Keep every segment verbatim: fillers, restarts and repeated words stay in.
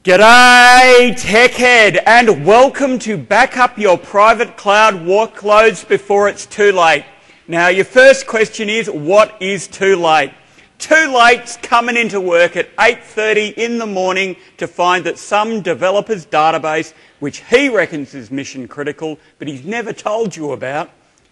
G'day, TechHead, and welcome to Back Up Your Private Cloud Workloads Before It's Too Late. Now, your first question is, what is too late? Too late's coming into work at eight thirty in the morning to find that some developer's database, which he reckons is mission critical, but he's never told you about,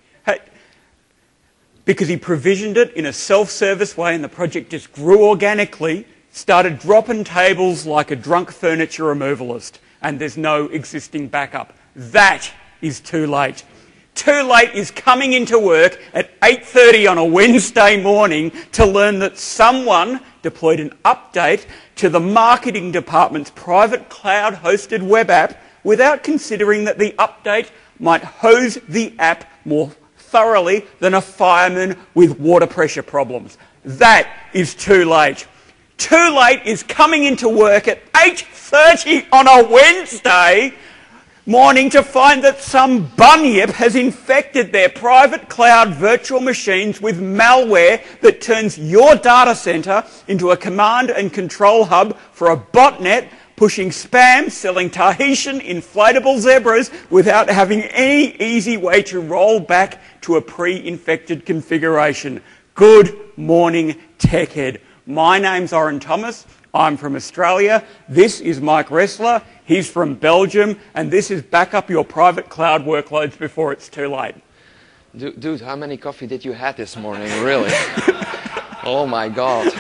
because he provisioned it in a self-service way and the project just grew organically, started dropping tables like a drunk furniture removalist, and there's no existing backup. That is too late. Too late is coming into work at eight thirty on a Wednesday morning to learn that someone deployed an update to the marketing department's private cloud-hosted web app without considering that the update might hose the app more thoroughly than a fireman with water pressure problems. That is too late. Too late is coming into work at eight thirty on a Wednesday morning to find that some bunyip has infected their private cloud virtual machines with malware that turns your data center into a command and control hub for a botnet pushing spam, selling Tahitian inflatable zebras without having any easy way to roll back to a pre-infected configuration. Good morning, TechHead. My name's Oren Thomas. I'm from Australia. This is Mike Ressler. He's from Belgium. And this is Back Up Your Private Cloud Workloads Before It's Too Late. Dude, dude how many coffee did you have this morning, really? Oh my God.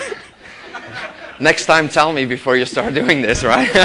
Next time tell me before you start doing this, right?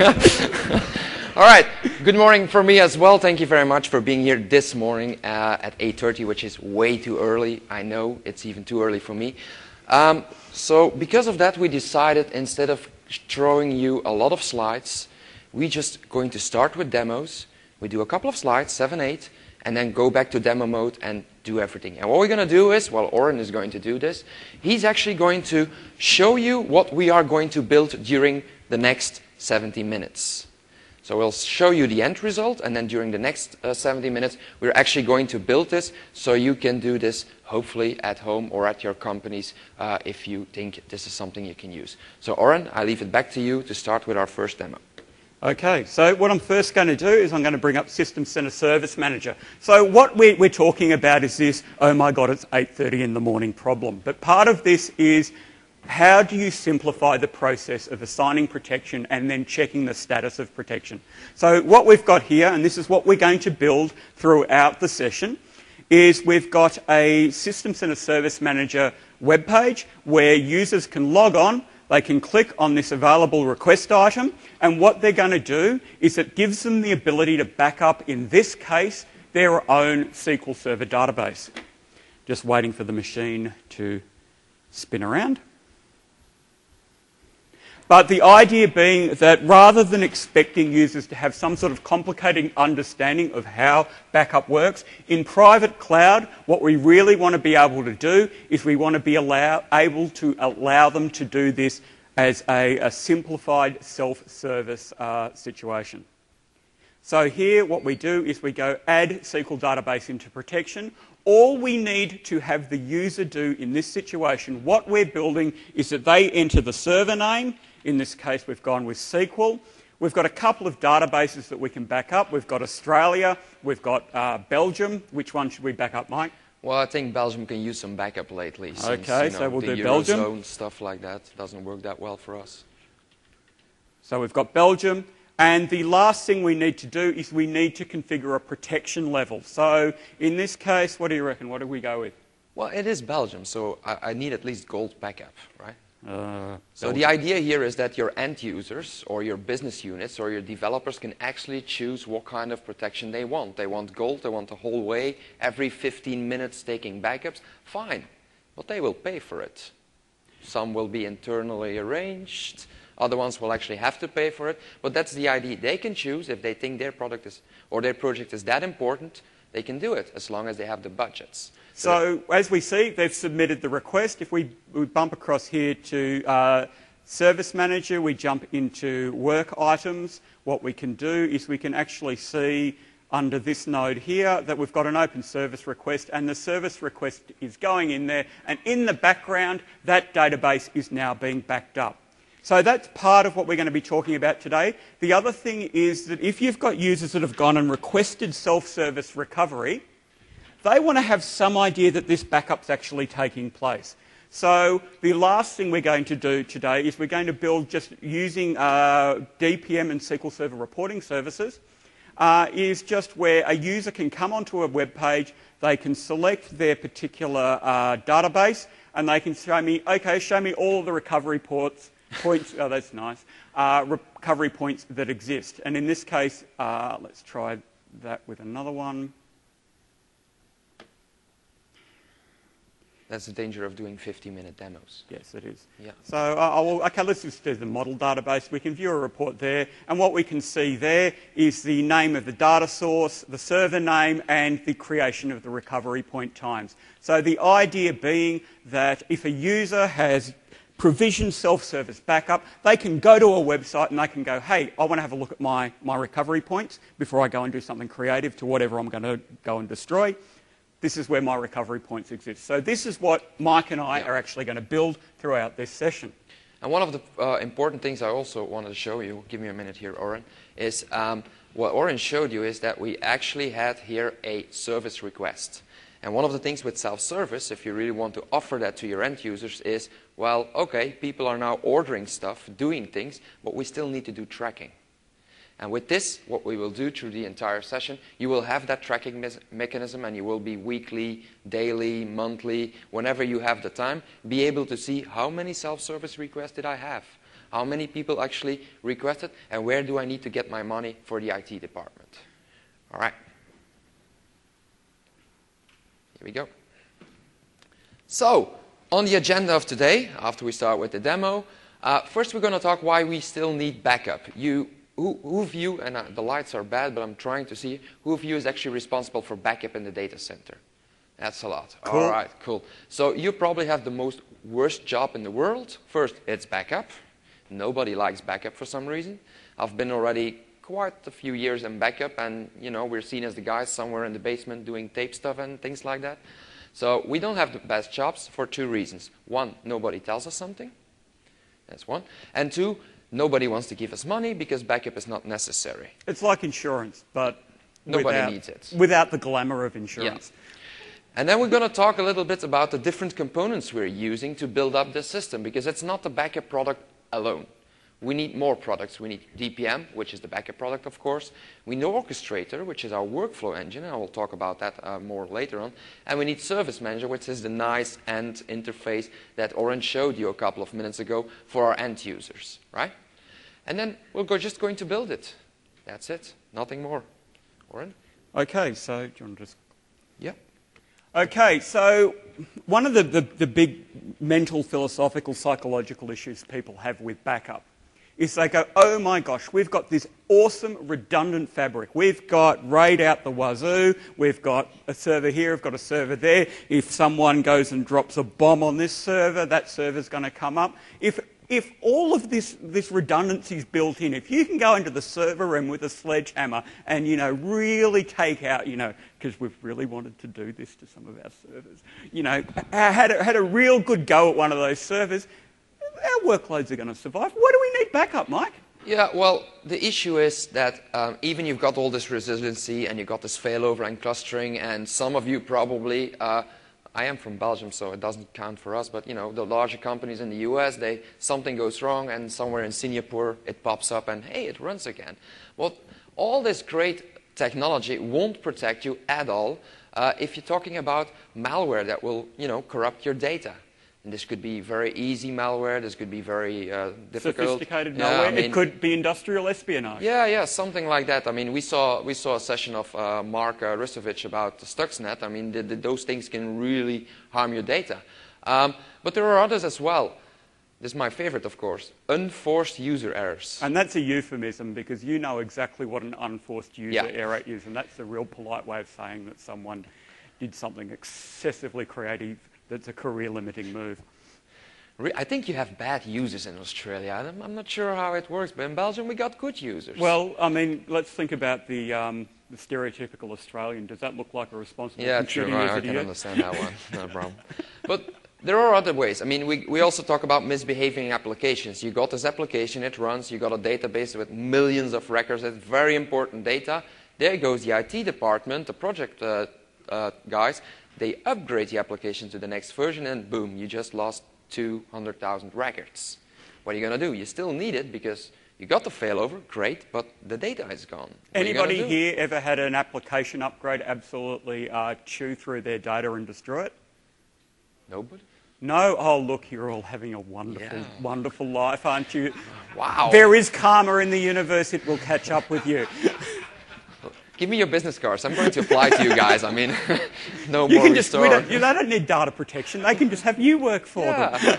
All right. Good morning for me as well. Thank you very much for being here this morning uh, at eight thirty, which is way too early. I know it's even too early for me. Um, so because of that, we decided instead of throwing you a lot of slides, we're just going to start with demos. We do a couple of slides, seven, eight, and then go back to demo mode and do everything. And what we're going to do is, well, Oren is going to do this. He's actually going to show you what we are going to build during the next seventy minutes. So we'll show you the end result, and then during the next uh, seventy minutes, we're actually going to build this so you can do this hopefully at home or at your companies uh, if you think this is something you can use. So Oren, I leave it back to you to start with our first demo. Okay, so what I'm first going to do is I'm going to bring up System Center Service Manager. So what we're, we're talking about is this, oh my God, it's eight thirty in the morning problem. But part of this is, how do you simplify the process of assigning protection and then checking the status of protection? So what we've got here, and this is what we're going to build throughout the session, is we've got a System Center Service Manager web page where users can log on, they can click on this available request item, and what they're going to do is it gives them the ability to back up, in this case, their own S Q L Server database. Just waiting for the machine to spin around. But the idea being that rather than expecting users to have some sort of complicated understanding of how backup works, in private cloud, what we really want to be able to do is we want to be allow, able to allow them to do this as a, a simplified self-service uh, situation. So here what we do is we go add S Q L database into protection. All we need to have the user do in this situation, what we're building, is that they enter the server name. In this case, we've gone with S Q L. We've got a couple of databases that we can back up. We've got Australia. We've got uh, Belgium. Which one should we back up, Mike? Well, I think Belgium can use some backup lately. Since, okay, you know, so we'll the do Eurozone, Belgium. Stuff like that doesn't work that well for us. So we've got Belgium. And the last thing we need to do is we need to configure a protection level. So in this case, what do you reckon? What do we go with? Well, it is Belgium, so I, I need at least gold backup, right? Uh, so the idea here is that your end users or your business units or your developers can actually choose what kind of protection they want. They want gold, they want the whole way, every fifteen minutes taking backups. Fine, but they will pay for it. Some will be internally arranged. Other ones will actually have to pay for it. But that's the idea. They can choose if they think their product is or their project is that important. They can do it as long as they have the budgets. So, so as we see, they've submitted the request. If we, we bump across here to uh, Service Manager, we jump into Work Items. What we can do is we can actually see under this node here that we've got an open service request, and the service request is going in there, and in the background, that database is now being backed up. So that's part of what we're going to be talking about today. The other thing is that if you've got users that have gone and requested self-service recovery, they want to have some idea that this backup's actually taking place. So the last thing we're going to do today is we're going to build, just using uh, D P M and S Q L Server reporting services, uh, is just where a user can come onto a web page, they can select their particular uh, database, and they can show me, okay, show me all the recovery ports, points, oh, that's nice, uh, recovery points that exist. And in this case, uh, let's try that with another one. That's the danger of doing fifty minute demos. Yes, it is. Yeah. So, uh, I will, okay, let's just do the model database. We can view a report there, and what we can see there is the name of the data source, the server name, and the creation of the recovery point times. So the idea being that if a user has provisioned self-service backup, they can go to a website and they can go, hey, I want to have a look at my, my recovery points before I go and do something creative to whatever I'm going to go and destroy. This is where my recovery points exist. So this is what Mike and I yeah. are actually going to build throughout this session. And one of the uh, important things I also wanted to show you, give me a minute here, Oren, is um, what Oren showed you is that we actually had here a service request. And one of the things with self-service, if you really want to offer that to your end users, is, well, okay, people are now ordering stuff, doing things, but we still need to do tracking. And with this, what we will do through the entire session, you will have that tracking me mechanism, and you will be weekly, daily, monthly, whenever you have the time, be able to see how many self-service requests did I have, how many people actually requested, and where do I need to get my money for the I T department. All right. Here we go. So, on the agenda of today, after we start with the demo, uh, first we're going to talk why we still need backup. You Who, who of you, and uh, the lights are bad, but I'm trying to see, who of you is actually responsible for backup in the data center? That's a lot. Cool. All right, cool. So you probably have the most worst job in the world. First, it's backup. Nobody likes backup for some reason. I've been already quite a few years in backup, and you know we're seen as the guys somewhere in the basement doing tape stuff and things like that. So we don't have the best jobs for two reasons. One, nobody tells us something. That's one. And two, nobody wants to give us money because backup is not necessary. It's like insurance, but nobody without, needs it. Without the glamour of insurance. Yeah. And then we're going to talk a little bit about the different components we're using to build up this system, because it's not the backup product alone. We need more products. We need D P M, which is the backup product, of course. We need Orchestrator, which is our workflow engine, and I will talk about that uh, more later on. And we need Service Manager, which is the nice end interface that Oren showed you a couple of minutes ago for our end users, right? And then we're go just going to build it. That's it. Nothing more. Oren? Okay, so do you want to just... Yeah. Okay, so one of the, the, the big mental, philosophical, psychological issues people have with backup is they go, oh my gosh, we've got this awesome redundant fabric. We've got RAID out the wazoo. We've got a server here. We've got a server there. If someone goes and drops a bomb on this server, that server's going to come up. If If all of this, this redundancy is built in, if you can go into the server room with a sledgehammer and, you know, really take out, you know, because we've really wanted to do this to some of our servers, you know, had a, had a real good go at one of those servers, our workloads are going to survive. Why do we need backup, Mike? Yeah, well, the issue is that um, even you've got all this resiliency and you've got this failover and clustering, and some of you probably... Uh, I am from Belgium, so it doesn't count for us, but you know, the larger companies in the U S, they, something goes wrong, and somewhere in Singapore it pops up and hey, it runs again. Well, all this great technology won't protect you at all uh, if you're talking about malware that will, you know, corrupt your data. And this could be very easy malware, this could be very uh, difficult. Sophisticated yeah, malware, I mean, it could be industrial espionage. Yeah, yeah, something like that. I mean, we saw we saw a session of uh, Mark uh, Rustovich about Stuxnet. I mean, the, the, those things can really harm your data. Um, but there are others as well. This is my favorite, of course, unforced user errors. And that's a euphemism because you know exactly what an unforced user yeah. error is, and that's the real polite way of saying that someone did something excessively creative that's a career-limiting move. I think you have bad users in Australia. I'm, I'm not sure how it works, but in Belgium we got good users. Well, I mean, let's think about the, um, the stereotypical Australian. Does that look like a responsible yeah, computing true. user I, I to can you? understand that one. No problem. But there are other ways. I mean, we, we also talk about misbehaving applications. You got this application, it runs, you got a database with millions of records, it's very important data. There goes the I T department, the project uh, uh, guys, they upgrade the application to the next version and boom, you just lost two hundred thousand records. What are you going to do? You still need it because you got the failover, great, but the data is gone. What Anybody here ever had an application upgrade absolutely uh, chew through their data and destroy it? Nobody? No? Oh, look, you're all having a wonderful, Yeah. wonderful life, aren't you? Wow. There is karma in the universe. It will catch up with you. Give me your business cards. I'm going to apply to you guys. I mean, no You more can just, we restore. don't, you don't need data protection. They can just have you work for them. Yeah.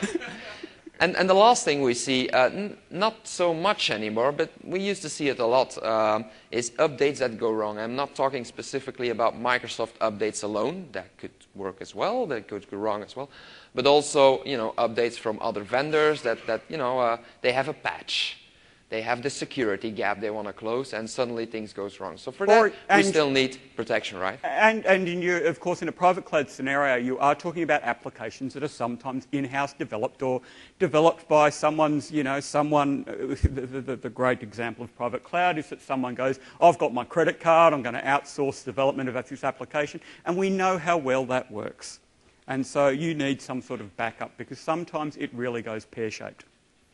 and, and the last thing we see, uh, n not so much anymore, but we used to see it a lot, um, is updates that go wrong. I'm not talking specifically about Microsoft updates alone. That could work as well. That could go wrong as well. But also, you know, updates from other vendors that, that you know, uh, they have a patch. They have the security gap they want to close, and suddenly things goes wrong. So for Or- that, we and- still need protection, right? And, and in your, of course, in a private cloud scenario, you are talking about applications that are sometimes in-house developed or developed by someone's, you know, someone, uh, the, the, the great example of private cloud is that someone goes, I've got my credit card, I'm going to outsource development of this application, and we know how well that works. And so you need some sort of backup because sometimes it really goes pear-shaped.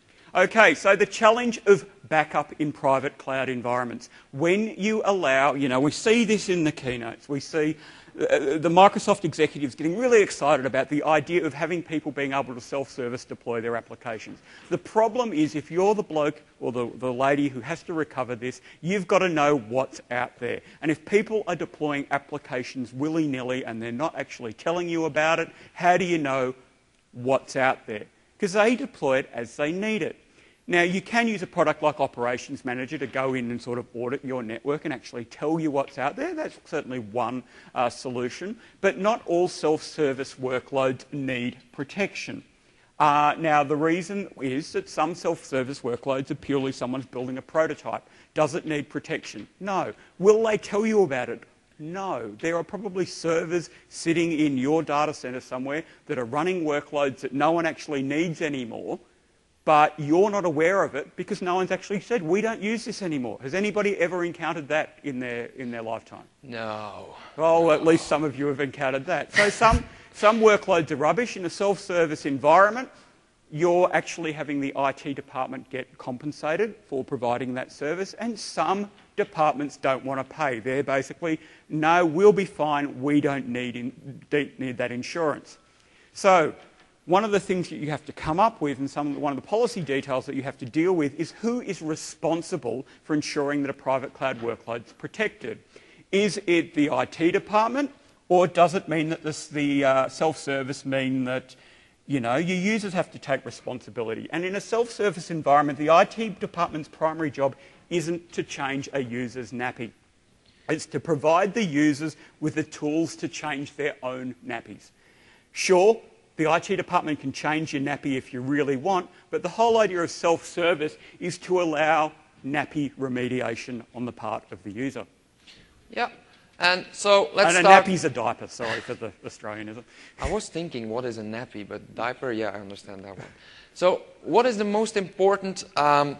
Okay, so the challenge of backup in private cloud environments. When you allow, you know, we see this in the keynotes, we see uh, the Microsoft executives getting really excited about the idea of having people being able to self-service deploy their applications. The problem is if you're the bloke or the, the lady who has to recover this, you've got to know what's out there. And if people are deploying applications willy-nilly and they're not actually telling you about it, how do you know what's out there? Because they deploy it as they need it. Now, you can use a product like Operations Manager to go in and sort of audit your network and actually tell you what's out there. That's certainly one uh, solution. But not all self-service workloads need protection. Uh, now, the reason is that some self-service workloads are purely someone's building a prototype. Does it need protection? No. Will they tell you about it? No. There are probably servers sitting in your data center somewhere that are running workloads that no one actually needs anymore, but you're not aware of it because no one's actually said, we don't use this anymore. Has anybody ever encountered that in their, in their lifetime? No. Well, at least some of you have encountered that. So some, some workloads are rubbish. In a self-service environment, you're actually having the I T department get compensated for providing that service, and some departments don't want to pay. They're basically, no, we'll be fine, we don't need, in, need that insurance. So one of the things that you have to come up with, and some, one of the policy details that you have to deal with, is who is responsible for ensuring that a private cloud workload is protected. Is it the I T department, or does it mean that this, the uh, self-service mean that, you know, your users have to take responsibility? And in a self-service environment, the I T department's primary job isn't to change a user's nappy. It's to provide the users with the tools to change their own nappies. Sure, the I T department can change your nappy if you really want, but the whole idea of self-service is to allow nappy remediation on the part of the user. Yeah. And so let's and a start. nappy's a diaper, sorry for the Australianism. I was thinking, what is a nappy? But diaper, yeah, I understand that one. So what is the most important um,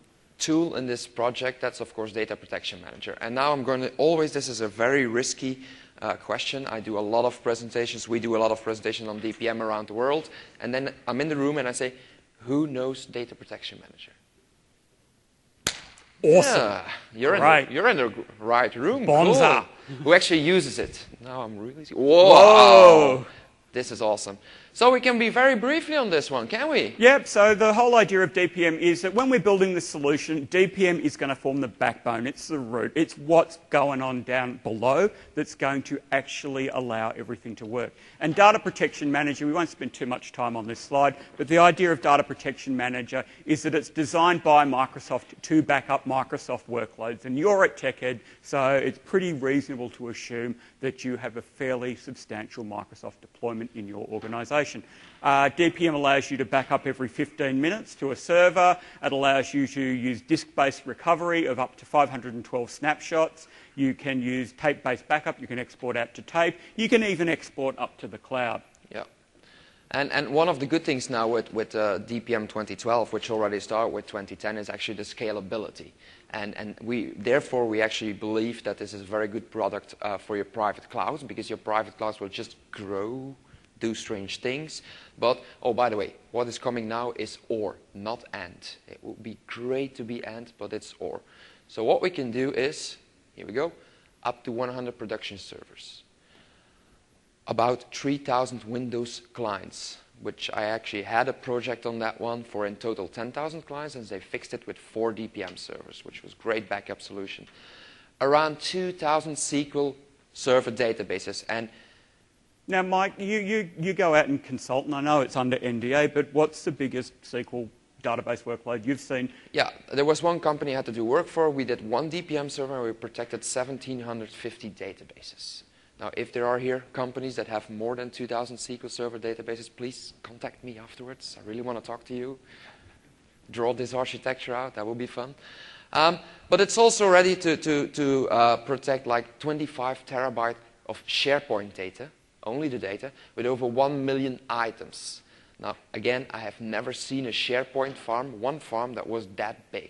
tool in this project? That's, of course, Data Protection Manager. And now I'm going to always, this is a very risky uh, question. I do a lot of presentations. We do a lot of presentations on D P M around the world. And then I'm in the room and I say, who knows Data Protection Manager? Awesome. Yeah, you're, in right. the, you're in the right room. Bonza. Cool. Who actually uses it? Now I'm really... Whoa. Whoa. This is awesome. So we can be very briefly on this one, can we? Yep, so the whole idea of D P M is that when we're building this solution, D P M is going to form the backbone. It's the root. It's what's going on down below that's going to actually allow everything to work. And Data Protection Manager, we won't spend too much time on this slide, but the idea of Data Protection Manager is that it's designed by Microsoft to back up Microsoft workloads. And you're at TechEd, so it's pretty reasonable to assume that you have a fairly substantial Microsoft deployment in your organisation. Uh, D P M allows you to back up every fifteen minutes to a server. It allows you to use disk-based recovery of up to five hundred twelve snapshots. You can use tape-based backup. You can export out to tape. You can even export up to the cloud. Yeah. And, and one of the good things now with, with uh, D P M twenty twelve, which already started with twenty ten, is actually the scalability. And, and we, therefore, we actually believe that this is a very good product uh, for your private clouds, because your private clouds will just grow, do strange things. But, oh, by the way, what is coming now is or, not and. It would be great to be and, but it's or. So what we can do is, here we go, up to one hundred production servers. About three thousand Windows clients, which I actually had a project on that one for in total ten thousand clients, and they fixed it with four D P M servers, which was great backup solution. Around two thousand S Q L Server databases. And now, Mike, you, you, you go out and consult, and I know it's under N D A, but what's the biggest S Q L database workload you've seen? Yeah, there was one company I had to do work for. We did one D P M server, and we protected one thousand seven hundred fifty databases. Now, if there are here companies that have more than two thousand S Q L Server databases, please contact me afterwards. I really want to talk to you. Draw this architecture out. That will be fun. Um, but it's also ready to, to, to uh, protect like twenty-five terabyte of SharePoint data, only the data, with over one million items. Now, again, I have never seen a SharePoint farm, one farm that was that big.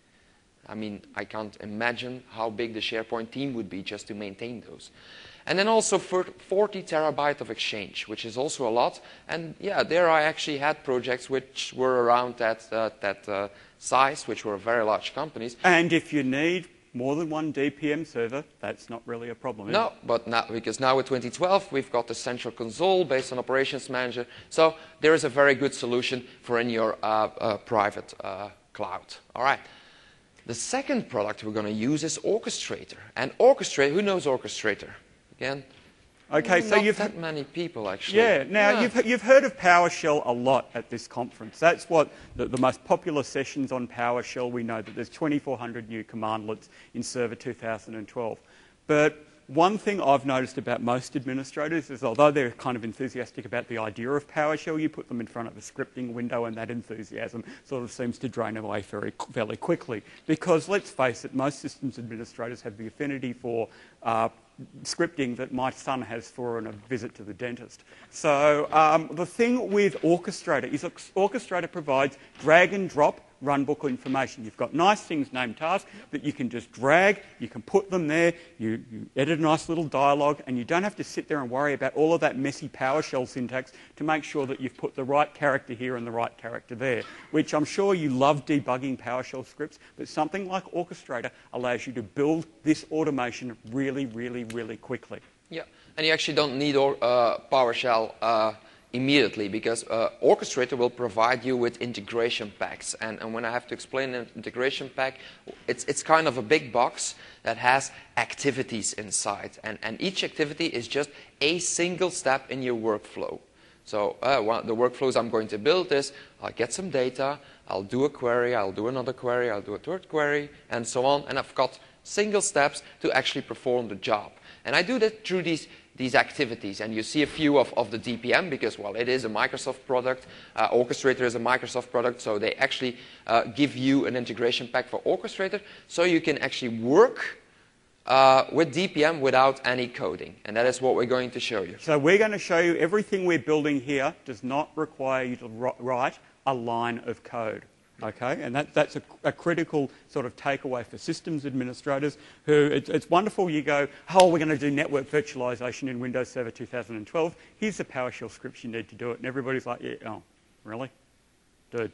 I mean, I can't imagine how big the SharePoint team would be just to maintain those. And then also for forty terabyte of Exchange, which is also a lot. And yeah, there I actually had projects which were around that, uh, that uh, size, which were very large companies. And if you need more than one D P M server, that's not really a problem, is No, it? but now, because now with twenty twelve, we've got the central console based on Operations Manager. So there is a very good solution for in your uh, uh, private uh, cloud. All right. The second product we're going to use is Orchestrator. And Orchestrator, who knows Orchestrator? Again, okay, so not you've that many people actually. Yeah, now yeah. You've, you've heard of PowerShell a lot at this conference. That's what the, the most popular sessions on PowerShell. We know that there's twenty-four hundred new commandlets in Server two thousand twelve. But one thing I've noticed about most administrators is, although they're kind of enthusiastic about the idea of PowerShell, you put them in front of a scripting window and that enthusiasm sort of seems to drain away very, fairly quickly. Because let's face it, most systems administrators have the affinity for uh, scripting that my son has for a visit to the dentist. So um, the thing with Orchestrator is Orchestrator provides drag and drop runbook information. You've got nice things named tasks that you can just drag, you can put them there, you, you edit a nice little dialogue, and you don't have to sit there and worry about all of that messy PowerShell syntax to make sure that you've put the right character here and the right character there, which I'm sure you love debugging PowerShell scripts, but something like Orchestrator allows you to build this automation really, really, really quickly. Yeah, and you actually don't need uh, PowerShell uh, immediately, because uh, Orchestrator will provide you with integration packs. And, and when I have to explain an integration pack, it's, it's kind of a big box that has activities inside. And, and each activity is just a single step in your workflow. So uh, one, the workflows I'm going to build is, I'll get some data, I'll do a query, I'll do another query, I'll do a third query, and so on. And I've got single steps to actually perform the job. And I do that through these these activities. And you see a few of, of the D P M because, well, it is a Microsoft product. Uh, Orchestrator is a Microsoft product, so they actually uh, give you an integration pack for Orchestrator so you can actually work uh, with D P M without any coding. And that is what we're going to show you. So we're going to show you everything we're building here does not require you to write a line of code. Okay, and that, that's a, a critical sort of takeaway for systems administrators who, it's, it's wonderful you go, oh, we're going to do network virtualization in Windows Server two thousand twelve. Here's the PowerShell scripts you need to do it. And everybody's like, yeah, oh, really? Dude,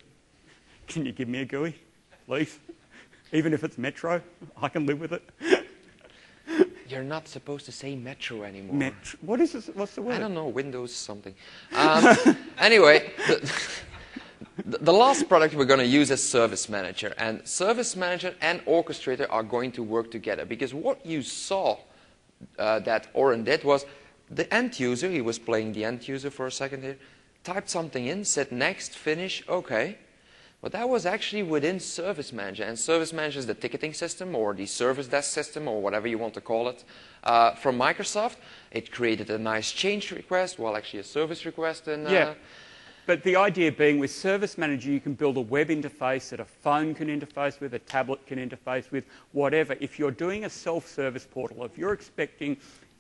can you give me a G U I, please? Even if it's Metro, I can live with it. You're not supposed to say Metro anymore. Metro. What is this? What's the word? I don't know, Windows something. Um, anyway, the, the last product we're going to use is Service Manager. And Service Manager and Orchestrator are going to work together. Because what you saw uh, that Oren did was the end user, he was playing the end user for a second here, typed something in, said next, finish, OK. But that was actually within Service Manager. And Service Manager is the ticketing system or the service desk system or whatever you want to call it uh, from Microsoft. It created a nice change request, well, actually a service request. And, uh, yeah. But the idea being with Service Manager, you can build a web interface that a phone can interface with, a tablet can interface with, whatever. If you're doing a self-service portal, if you're expecting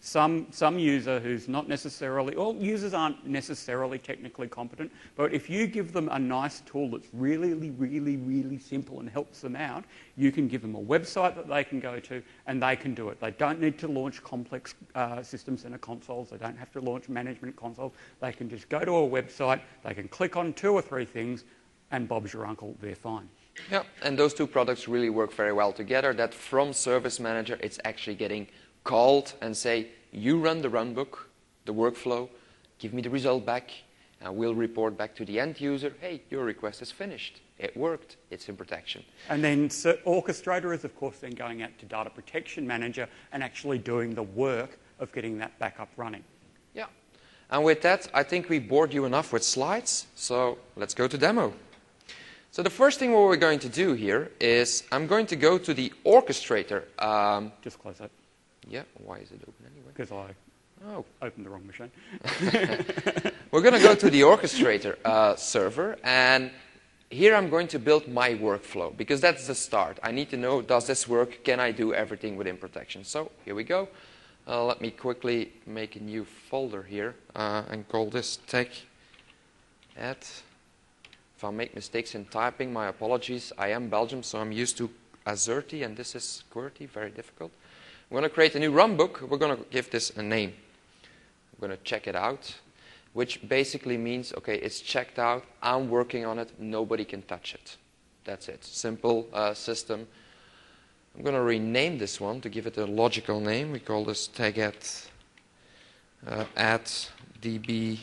some, some user who's not necessarily, all users aren't necessarily technically competent, but if you give them a nice tool that's really, really, really simple and helps them out, you can give them a website that they can go to and they can do it. They don't need to launch complex uh, System Center consoles. They don't have to launch management consoles. They can just go to a website, they can click on two or three things, and Bob's your uncle, they're fine. Yeah, and those two products really work very well together, that from Service Manager it's actually getting called and say, you run the runbook, the workflow, give me the result back, and we'll report back to the end user, hey, your request is finished. It worked, it's in protection. And then so Orchestrator is, of course, then going out to Data Protection Manager and actually doing the work of getting that back up running. Yeah, and with that, I think we bored you enough with slides, so let's go to demo. So the first thing what we're going to do here is I'm going to go to the Orchestrator. Um, Just close that. Yeah, why is it open anyway? Because I oh. opened the wrong machine. We're going to go to the Orchestrator uh, server, and here I'm going to build my workflow, because that's the start. I need to know, does this work? Can I do everything within protection? So here we go. Uh, let me quickly make a new folder here uh, and call this tech add. If I make mistakes in typing, my apologies. I am Belgium, so I'm used to AZERTY, and this is QWERTY, very difficult. We're going to create a new runbook. We're going to give this a name. We're going to check it out, which basically means, okay, it's checked out. I'm working on it. Nobody can touch it. That's it. Simple uh, system. I'm going to rename this one to give it a logical name. We call this taget uh, add db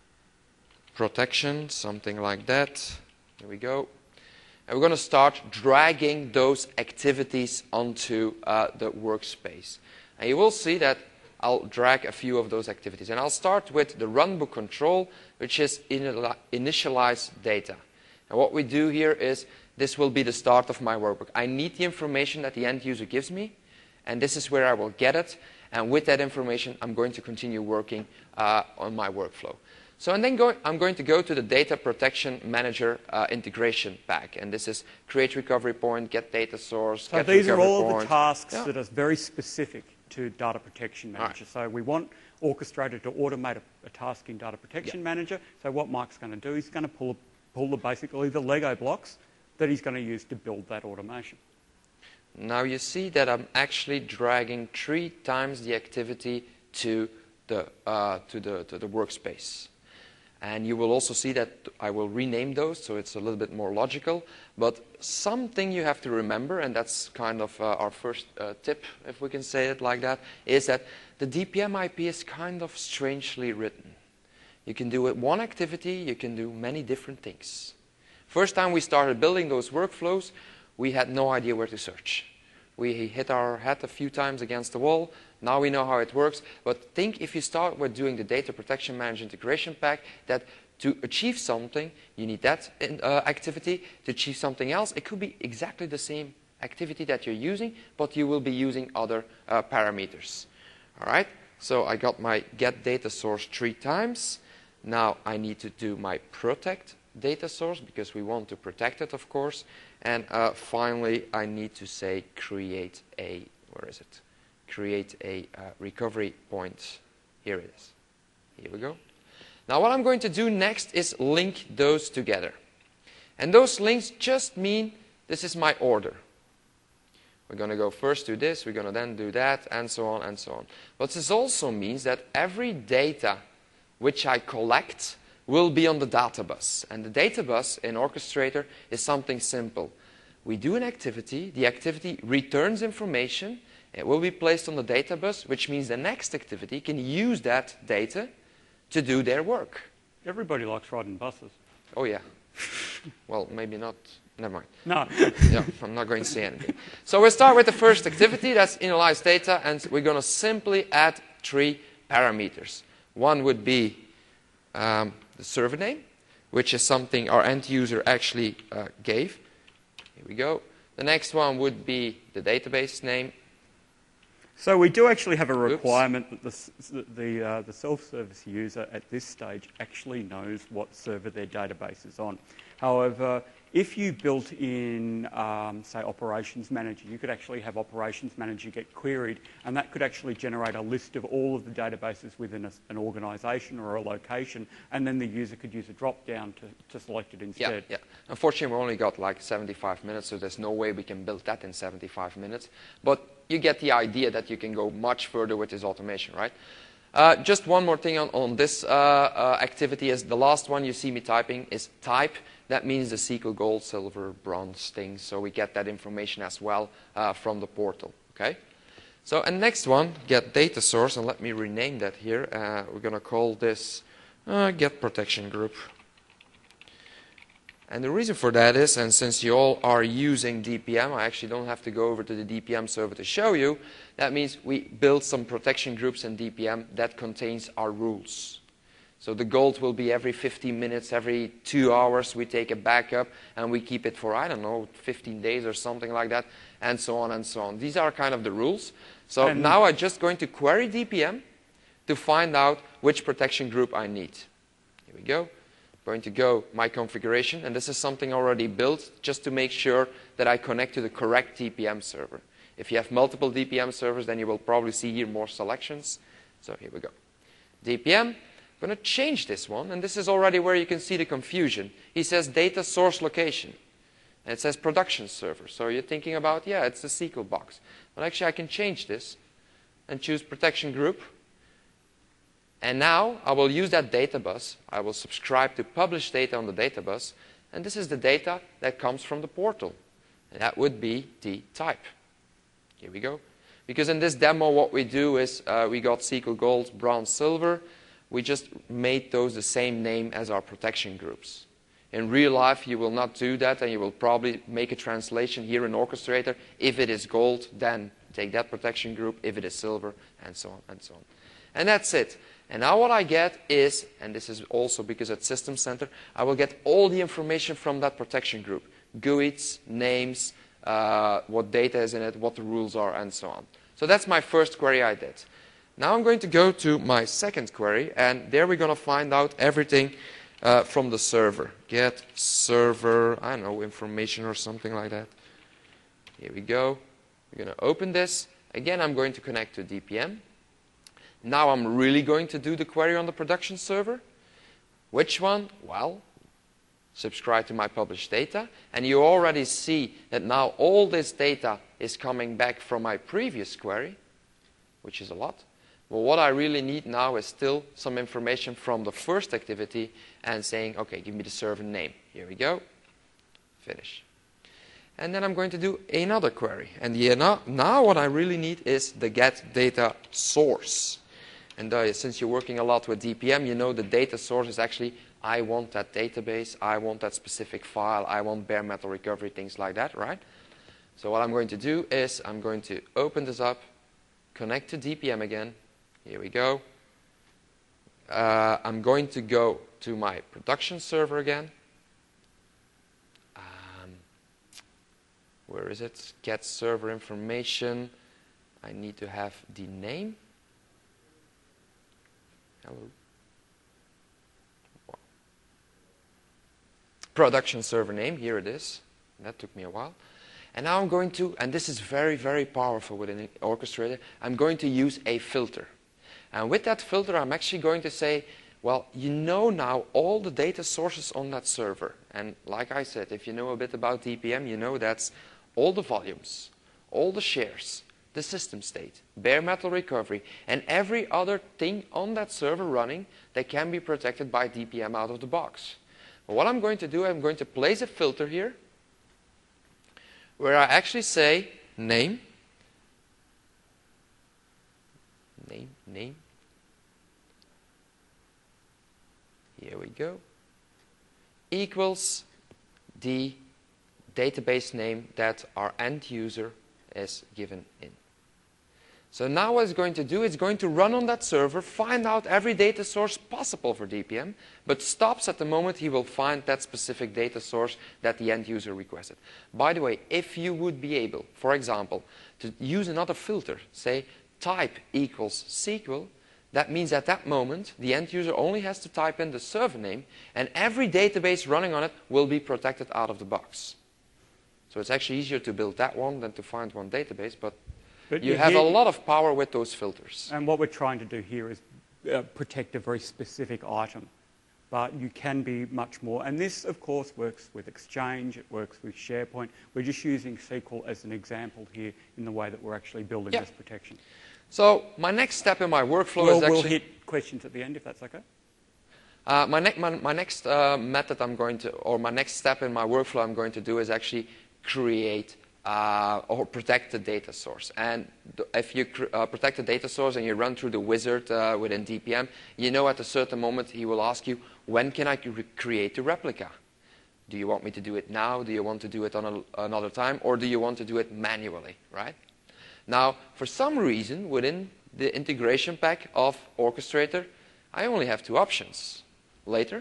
protection, something like that. Here we go. And we're going to start dragging those activities onto uh, the workspace. And you will see that I'll drag a few of those activities. And I'll start with the runbook control, which is initialize data. And what we do here is, this will be the start of my workbook. I need the information that the end user gives me, and this is where I will get it. And with that information, I'm going to continue working uh, on my workflow. So and then go, I'm going to go to the Data Protection Manager uh, integration pack. And this is create recovery point, get data source, so get these are all point. the tasks yeah. that are very specific to Data Protection Manager. Right. So we want Orchestrator to automate a, a task in Data Protection yeah. Manager. So what Mike's going to do, he's going to pull, pull the, basically the Lego blocks that he's going to use to build that automation. Now you see that I'm actually dragging three times the activity to the, uh, to the, to the workspace. And you will also see that I will rename those, so it's a little bit more logical. But something you have to remember, and that's kind of uh, our first uh, tip, if we can say it like that, is that the D P M I P is kind of strangely written. You can do it one activity, you can do many different things. First time we started building those workflows, we had no idea where to search. We hit our head a few times against the wall. Now we know how it works. But think if you start with doing the Data Protection Manager integration pack, that to achieve something, you need that in, uh, activity. To achieve something else, it could be exactly the same activity that you're using, but you will be using other uh, parameters. All right? So I got my get data source three times. Now I need to do my protect data source, because we want to protect it, of course. And uh, finally, I need to say create a, where is it? Create a uh, recovery point. Here it is. Here we go. Now what I'm going to do next is link those together. And those links just mean this is my order. We're going to go first do this, we're going to then do that, and so on and so on. But this also means that every data which I collect will be on the data bus. And the data bus in Orchestrator is something simple. We do an activity, the activity returns information, it will be placed on the data bus, which means the next activity can use that data to do their work. Everybody likes riding buses. Oh yeah. Well, maybe not. Never mind. No. Yeah, I'm not going to say anything. So we'll start with the first activity, that's initialize data, and we're going to simply add three parameters. One would be um, the server name, which is something our end user actually uh, gave. Here we go. The next one would be the database name. So we do actually have a requirement Oops. that the, the, uh, the self-service user at this stage actually knows what server their database is on. However, if you built in, um, say, Operations Manager, you could actually have Operations Manager get queried, and that could actually generate a list of all of the databases within a, an organisation or a location, and then the user could use a drop-down to, to select it instead. Yeah, yeah. Unfortunately, we only got like seventy-five minutes, so there's no way we can build that in seventy-five minutes. But you get the idea that you can go much further with this automation, right? Uh, just one more thing on, on this uh, uh, activity is the last one you see me typing is type. That means the S Q L gold, silver, bronze things. So we get that information as well uh, from the portal. Okay. So and next one, get data source, and let me rename that here. Uh, we're going to call this uh, get protection group. And the reason for that is, and since you all are using D P M, I actually don't have to go over to the D P M server to show you. That means we build some protection groups in D P M that contains our rules. So the gold will be every fifteen minutes, every two hours, we take a backup, and we keep it for, I don't know, fifteen days or something like that, and so on and so on. These are kind of the rules. So and now I'm just going to query D P M to find out which protection group I need. Here we go. I'm going to go my configuration, and this is something already built just to make sure that I connect to the correct D P M server. If you have multiple D P M servers, then you will probably see here more selections. So here we go. D P M. I'm going to change this one, and this is already where you can see the confusion. He says data source location, and it says production server. So you're thinking about, yeah, it's the S Q L box. But actually, I can change this and choose protection group. And now I will use that data bus. I will subscribe to publish data on the data bus, and this is the data that comes from the portal. And that would be the type. Here we go. Because in this demo, what we do is uh, we got S Q L gold, bronze, silver. We just made those the same name as our protection groups. In real life, you will not do that, and you will probably make a translation here in Orchestrator. If it is gold, then take that protection group. If it is silver, and so on and so on. And that's it. And now what I get is, and this is also because at System Center, I will get all the information from that protection group. G U I Ds, names, uh, what data is in it, what the rules are, and so on. So that's my first query I did. Now I'm going to go to my second query, and there we're going to find out everything uh, from the server. Get server, I don't know, information or something like that. Here we go. We're going to open this. Again, I'm going to connect to D P M. Now I'm really going to do the query on the production server. Which one? Well, subscribe to my published data. And you already see that now all this data is coming back from my previous query, which is a lot. Well, what I really need now is still some information from the first activity and saying, okay, give me the server name. Here we go. Finish. And then I'm going to do another query. And the, now what I really need is the get data source. And uh, since you're working a lot with D P M, you know the data source is actually, I want that database, I want that specific file, I want bare metal recovery, things like that, right? So what I'm going to do is I'm going to open this up, connect to D P M again. Here we go. Uh, I'm going to go to my production server again. Um, where is it? Get server information. I need to have the name. Hello. Wow. Production server name. Here it is. That took me a while. And now I'm going to, and this is very, very powerful within Orchestrator, I'm going to use a filter. And with that filter, I'm actually going to say, well, you know now all the data sources on that server. And like I said, if you know a bit about D P M, you know that's all the volumes, all the shares, the system state, bare metal recovery, and every other thing on that server running that can be protected by D P M out of the box. But what I'm going to do, I'm going to place a filter here where I actually say name, name, name. Here we go. Equals the database name that our end user is given in. So now what it's going to do, it's going to run on that server, find out every data source possible for D P M, but stops at the moment he will find that specific data source that the end user requested. By the way, if you would be able, for example, to use another filter, say type equals S Q L, That means at that moment, the end user only has to type in the server name, and every database running on it will be protected out of the box. So it's actually easier to build that one than to find one database, but, but you have a lot of power with those filters. And what we're trying to do here is uh, protect a very specific item. But you can be much more. And this, of course, works with Exchange. It works with SharePoint. We're just using S Q L as an example here in the way that we're actually building yeah. this protection. So my next step in my workflow we'll, is actually... We'll hit questions at the end, if that's OK. Uh, my, ne my, my next uh, method I'm going to, or my next step in my workflow I'm going to do is actually create uh, or protect the data source. And if you cr uh, protect the data source and you run through the wizard uh, within D P M, you know at a certain moment he will ask you, when can I create the replica? Do you want me to do it now? Do you want to do it on a, another time? Or do you want to do it manually, right? Now, for some reason, within the integration pack of Orchestrator, I only have two options, later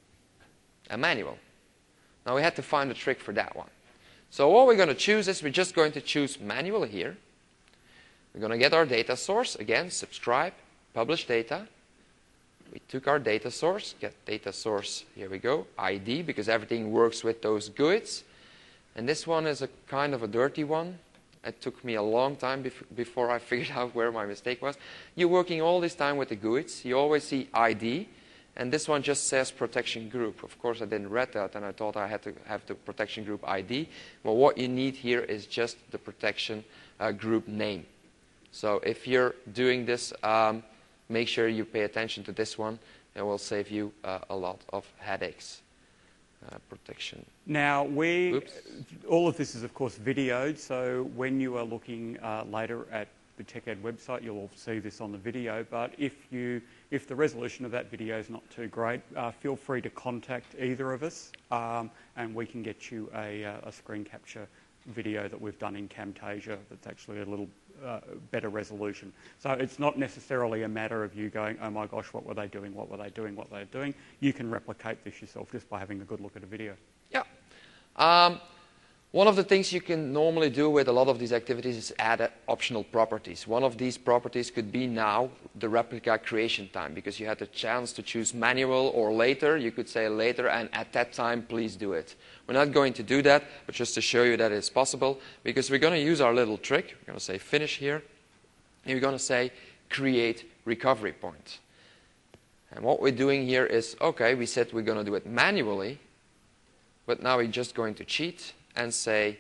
and manual. Now, we had to find a trick for that one. So what we're going to choose is we're just going to choose manual here. We're going to get our data source, again, subscribe, publish data. We took our data source, get data source, here we go, I D, because everything works with those G U I Ds. And this one is a kind of a dirty one. It took me a long time bef before I figured out where my mistake was. You're working all this time with the G U I Ds. You always see I D. And this one just says protection group. Of course, I didn't read that, and I thought I had to have the protection group I D. Well, what you need here is just the protection uh, group name. So if you're doing this, um, make sure you pay attention to this one. It will save you uh, a lot of headaches. Uh, protection. Now, we, Oops. all of this is, of course, videoed. So when you are looking uh, later at the TechEd website, you'll see this on the video. But if you, if the resolution of that video is not too great, uh, feel free to contact either of us, um, and we can get you a, a screen capture video that we've done in Camtasia that's actually a little uh, better resolution. So it's not necessarily a matter of you going, oh my gosh, what were they doing, what were they doing, what were they doing. You can replicate this yourself just by having a good look at a video. Yeah. Um, One of the things you can normally do with a lot of these activities is add optional properties. One of these properties could be now the replica creation time, because you had the chance to choose manual or later. You could say later, and at that time, please do it. We're not going to do that, but just to show you that it's possible, because we're going to use our little trick. We're going to say finish here, and we're going to say create recovery point. And what we're doing here is, okay, we said we're going to do it manually, but now we're just going to cheat and say,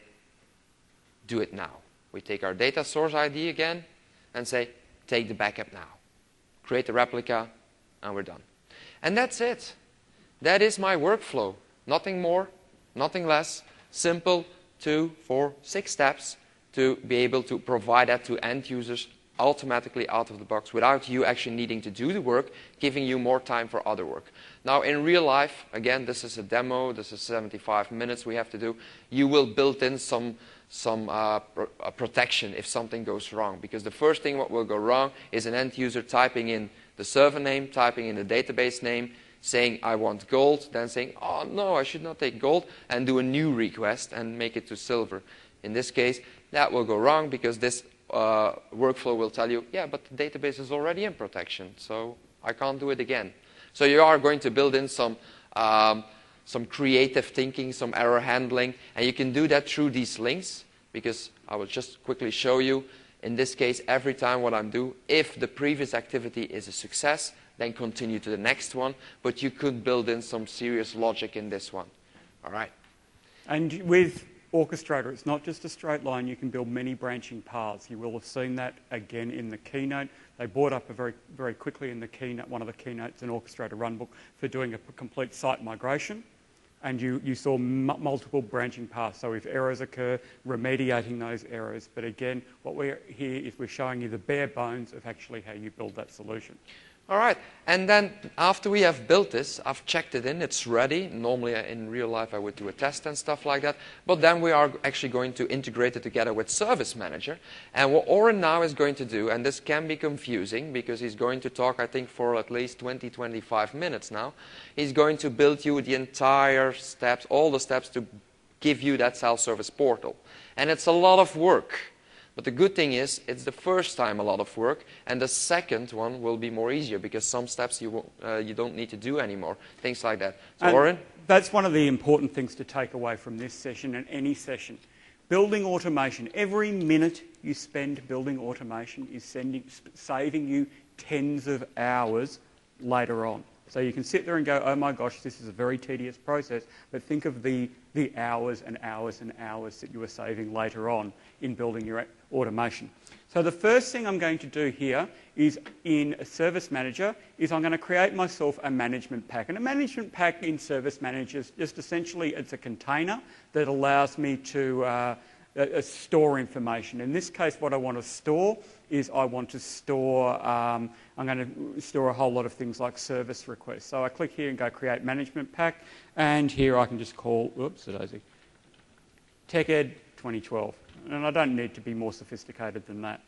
do it now. We take our data source I D again and say, take the backup now. Create the replica, and we're done. And that's it. That is my workflow. Nothing more, nothing less. Simple, two, four, six steps to be able to provide that to end users automatically out of the box without you actually needing to do the work, giving you more time for other work. Now, in real life, again, this is a demo, this is seventy-five minutes we have to do, you will build in some, some uh, pr uh, protection if something goes wrong. Because the first thing what will go wrong is an end user typing in the server name, typing in the database name, saying, I want gold, then saying, oh no, I should not take gold, and do a new request and make it to silver. In this case, that will go wrong because this Uh, workflow will tell you, yeah, but the database is already in protection, so I can't do it again. So you are going to build in some, um, some creative thinking, some error handling, and you can do that through these links, because I will just quickly show you. In this case, every time what I'm doing, if the previous activity is a success, then continue to the next one, but you could build in some serious logic in this one. All right. And with Orchestrator, it's not just a straight line. You can build many branching paths. You will have seen that again in the keynote. They brought up a very, very quickly in the keynote, one of the keynotes in Orchestrator Runbook, for doing a complete site migration. And you, you saw m multiple branching paths. So if errors occur, remediating those errors. But again, what we're here is we're showing you the bare bones of actually how you build that solution. All right, and then after we have built this, I've checked it in, it's ready. Normally in real life I would do a test and stuff like that, but then we are actually going to integrate it together with Service Manager. And what Oren now is going to do, and this can be confusing because he's going to talk, I think, for at least twenty, twenty-five minutes now. He's going to build you the entire steps, all the steps to give you that self-service portal. And it's a lot of work. But the good thing is, it's the first time a lot of work, and the second one will be more easier because some steps you, won't, uh, you don't need to do anymore, things like that. So, and Oren? That's one of the important things to take away from this session and any session. Building automation. Every minute you spend building automation is sending, saving you tens of hours later on. So you can sit there and go, oh my gosh, this is a very tedious process, but think of the, the hours and hours and hours that you are saving later on in building your automation. So the first thing I'm going to do here is in a Service Manager is I'm going to create myself a management pack. And a management pack in Service Manager is just essentially it's a container that allows me to uh, uh, store information. In this case, what I want to store is I want to store, um, I'm going to store a whole lot of things like service requests. So I click here and go create management pack, and here I can just call, oops, daisy, TechEd twenty twelve. And I don't need to be more sophisticated than that.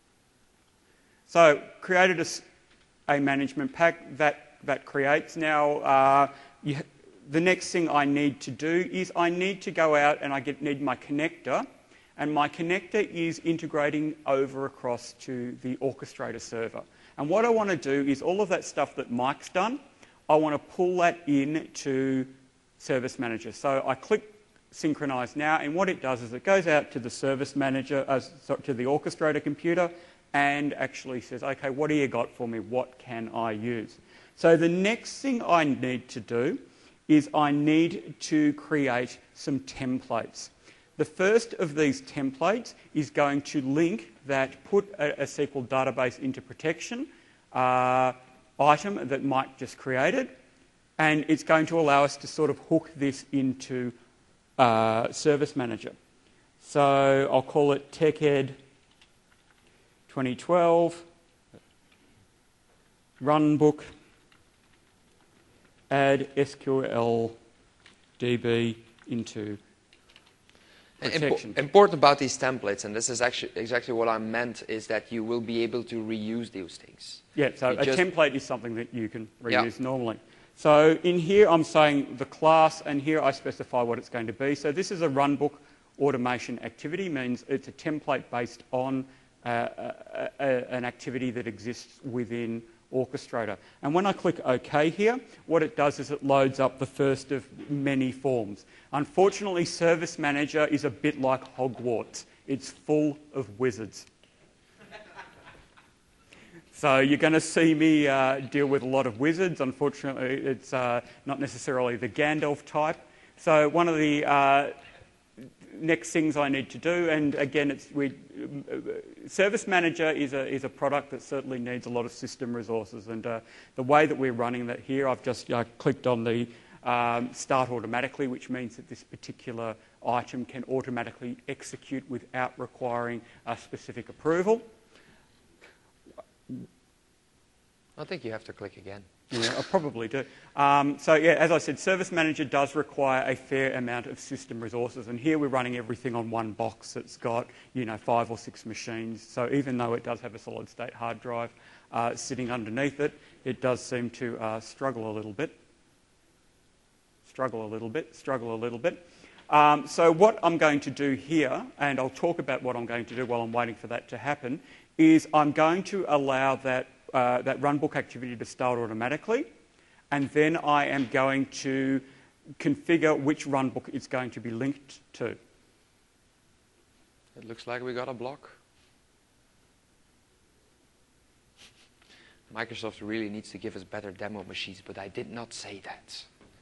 So created a, a management pack that, that creates. Now, uh, you, the next thing I need to do is I need to go out and I get, need my connector. And my connector is integrating over across to the Orchestrator server. And what I want to do is all of that stuff that Mike's done, I want to pull that in to Service Manager. So I click Synchronize Now, and what it does is it goes out to the Service Manager, uh, sorry, to the Orchestrator computer, and actually says, okay, what do you got for me? What can I use? So the next thing I need to do is I need to create some templates. The first of these templates is going to link that put a, a S Q L database into protection uh, item that Mike just created, and it's going to allow us to sort of hook this into uh, Service Manager. So I'll call it TechEd twenty twelve runbook add S Q L D B into protection. Impo important about these templates, and this is actually exactly what I meant, is that you will be able to reuse those things. Yeah, so you a just... template is something that you can reuse yeah. normally. So in here I'm saying the class, and here I specify what it's going to be. So this is a runbook automation activity, means it's a template based on uh, a, a, an activity that exists within Orchestrator. And when I click OK here, what it does is it loads up the first of many forms. Unfortunately, Service Manager is a bit like Hogwarts. It's full of wizards. So you're going to see me uh, deal with a lot of wizards. Unfortunately, it's uh, not necessarily the Gandalf type. So one of the uh, next things I need to do, and again, it's we, uh, Service Manager is a, is a product that certainly needs a lot of system resources, and uh, the way that we're running that here, I've just uh, clicked on the um, start automatically, which means that this particular item can automatically execute without requiring a specific approval. I think you have to click again. Yeah, I probably do. Um, so yeah, as I said, Service Manager does require a fair amount of system resources, and here we're running everything on one box that's got, you know, five or six machines. So even though it does have a solid-state hard drive uh, sitting underneath it, it does seem to uh, struggle a little bit. Struggle a little bit. Struggle a little bit. Um, so what I'm going to do here, and I'll talk about what I'm going to do while I'm waiting for that to happen, is I'm going to allow that Uh, that runbook activity to start automatically, and then I am going to configure which runbook it's going to be linked to. It looks like we got a block. Microsoft really needs to give us better demo machines, but I did not say that.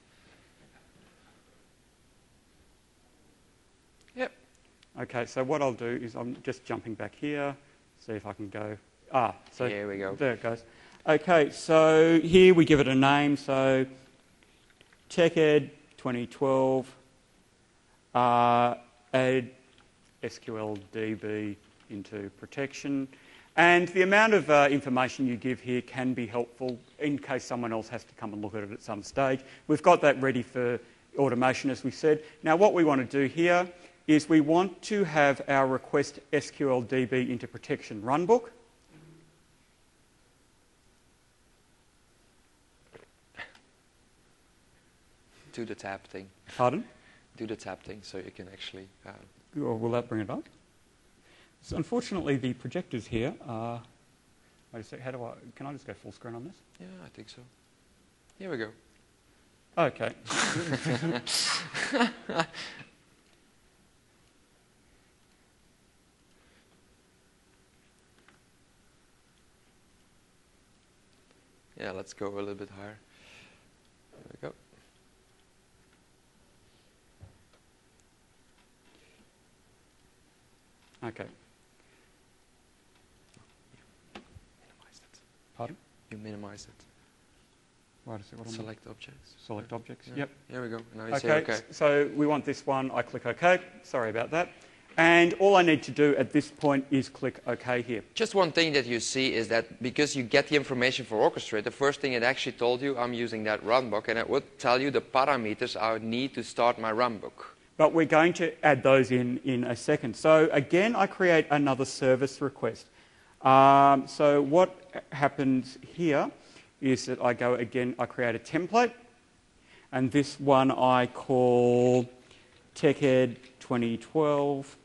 Yep. Okay, so what I'll do is I'm just jumping back here, see if I can go. Ah, so here we go. There it goes. Okay, so here we give it a name. So TechEd twenty twelve, uh, add S Q L D B into protection. And the amount of uh, information you give here can be helpful in case someone else has to come and look at it at some stage. We've got that ready for automation, as we said. Now, what we want to do here is we want to have our request S Q L D B into protection runbook. Do the tab thing. Pardon? Do the tab thing so you can actually... Uh... Or will that bring it up? So unfortunately, the projectors here are... Wait a sec, how do I... Can I just go full screen on this? Yeah, I think so. Here we go. Okay. Yeah, let's go a little bit higher. There we go. Okay. Minimized it. Pardon? You minimized it. Right, so what am I- Select objects. Select objects, Yeah. yep. Here we go. Now you Okay, say OK. so we want this one. I click OK. Sorry about that. And all I need to do at this point is click OK here. Just one thing that you see is that because you get the information for Orchestrate, the first thing it actually told you, I'm using that runbook, and it would tell you the parameters I would need to start my runbook. But we're going to add those in in a second. So again, I create another service request. Um, so what happens here is that I go again, I create a template, and this one I call TechEd twenty twelve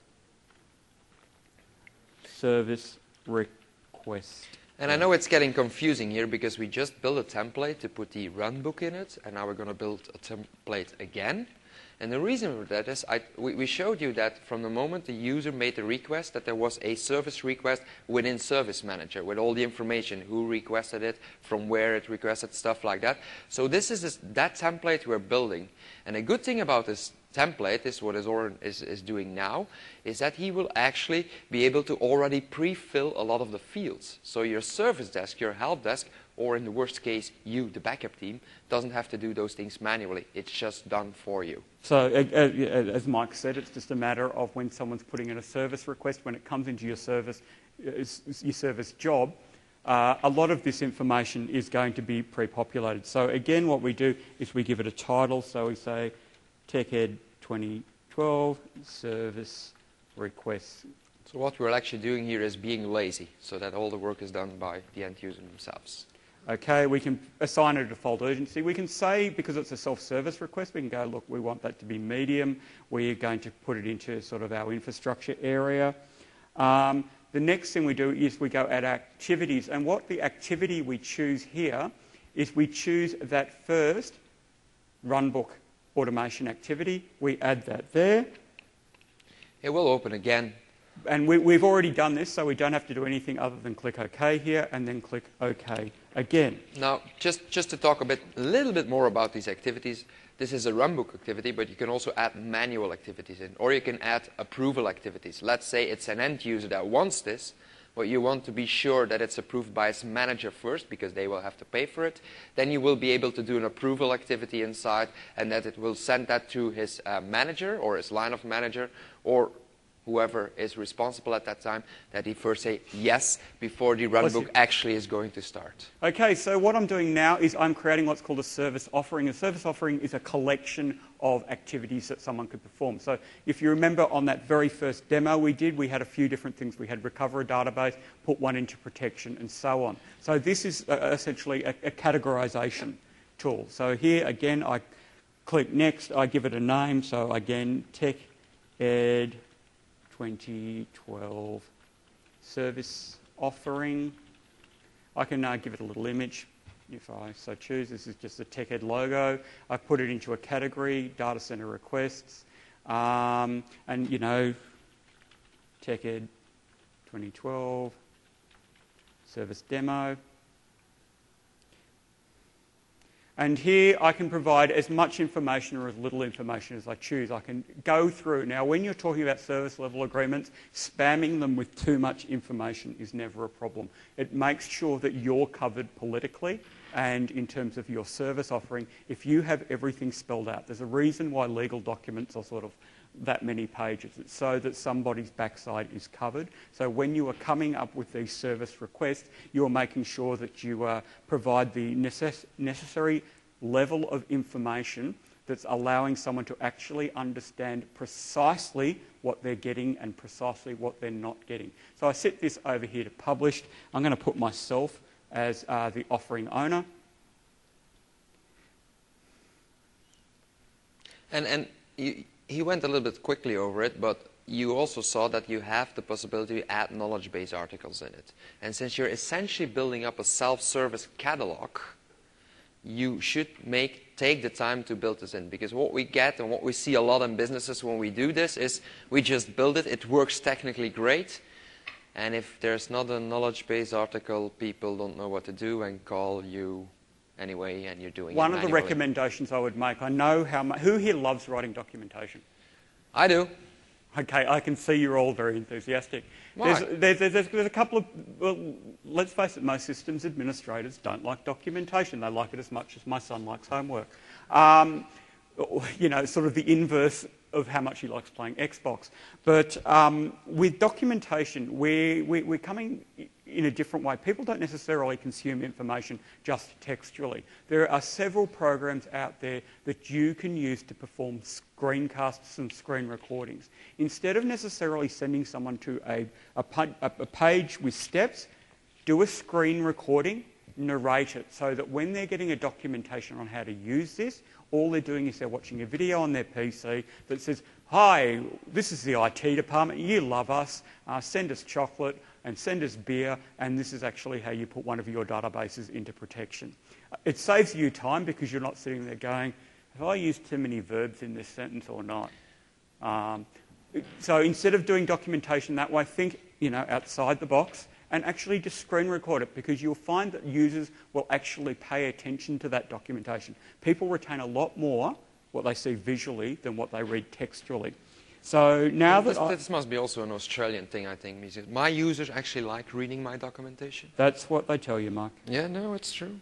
service request. And I know it's getting confusing here because we just built a template to put the runbook in it, and now we're going to build a template again. And the reason for that is I, we, we showed you that from the moment the user made the request that there was a service request within Service Manager with all the information, who requested it, from where it requested, stuff like that. So this is this, that template we're building. And a good thing about this template is what is, is, is doing now, is that he will actually be able to already pre-fill a lot of the fields. So your service desk, your help desk, or in the worst case, you, the backup team, doesn't have to do those things manually. It's just done for you. So uh, uh, as Mike said, it's just a matter of when someone's putting in a service request, when it comes into your service, uh, your service job, uh, a lot of this information is going to be pre-populated. So again, what we do is we give it a title. So we say TechEd twenty twelve service requests. So what we're actually doing here is being lazy, so that all the work is done by the end user themselves. Okay, we can assign a default urgency. We can say, because it's a self-service request, we can go, look, we want that to be medium. We're going to put it into sort of our infrastructure area. Um, the next thing we do is we go add activities. And what the activity we choose here is we choose that first runbook automation activity. We add that there. It will open again. And we, we've already done this, so we don't have to do anything other than click OK here and then click OK again. Now, just, just to talk a bit, a little bit more about these activities, this is a runbook activity, but you can also add manual activities in, or you can add approval activities. Let's say it's an end user that wants this, but you want to be sure that it's approved by its manager first, because they will have to pay for it. Then you will be able to do an approval activity inside, and that it will send that to his uh, manager or his line of manager, or whoever is responsible at that time, that he first say yes before the runbook actually is going to start. Okay, so what I'm doing now is I'm creating what's called a service offering. A service offering is a collection of activities that someone could perform. So if you remember on that very first demo we did, we had a few different things. We had recover a database, put one into protection, and so on. So this is uh, essentially a, a categorization tool. So here, again, I click next. I give it a name. So again, TechEd twenty twelve service offering. I can uh, give it a little image if I so choose. This is just the TechEd logo. I put it into a category, data center requests, um, and you know, TechEd twenty twelve service demo. And here I can provide as much information or as little information as I choose. I can go through. Now, when you're talking about service level agreements, spamming them with too much information is never a problem. It makes sure that you're covered politically and in terms of your service offering if you have everything spelled out. There's a reason why legal documents are sort of that many pages. It's so that somebody's backside is covered. So when you are coming up with these service requests, you're making sure that you uh, provide the necess necessary level of information that's allowing someone to actually understand precisely what they're getting and precisely what they're not getting. So I set this over here to published. I'm going to put myself as uh, the offering owner. And, and you, he went a little bit quickly over it, but you also saw that you have the possibility to add knowledge base articles in it. And since you're essentially building up a self-service catalog, you should make take the time to build this in. Because what we get and what we see a lot in businesses when we do this is we just build it, it works technically great, and if there's not a knowledge base article, people don't know what to do and call you anyway, and you're doing it One manually. of the recommendations I would make, I know how much, who here loves writing documentation? I do. Okay, I can see you're all very enthusiastic. Why? There's, there's, there's, there's a couple of, well, let's face it, most systems administrators don't like documentation. They like it as much as my son likes homework. Um, you know, sort of the inverse of how much he likes playing Xbox. But um, with documentation, we're, we're coming in a different way. People don't necessarily consume information just textually. There are several programs out there that you can use to perform screencasts and screen recordings. Instead of necessarily sending someone to a, a, a page with steps, do a screen recording, narrate it, so that when they're getting a documentation on how to use this, all they're doing is they're watching a video on their P C that says, hi, this is the I T department, you love us, uh, send us chocolate and send us beer, and this is actually how you put one of your databases into protection. It saves you time because you're not sitting there going, have I used too many verbs in this sentence or not? Um, so instead of doing documentation that way, think, you know, outside the box, and actually just screen record it, because you'll find that users will actually pay attention to that documentation. People retain a lot more what they see visually than what they read textually. So now this, that I, this must be also an Australian thing, I think. Because my users actually like reading my documentation. That's what they tell you, Mark. Yeah, no, it's true.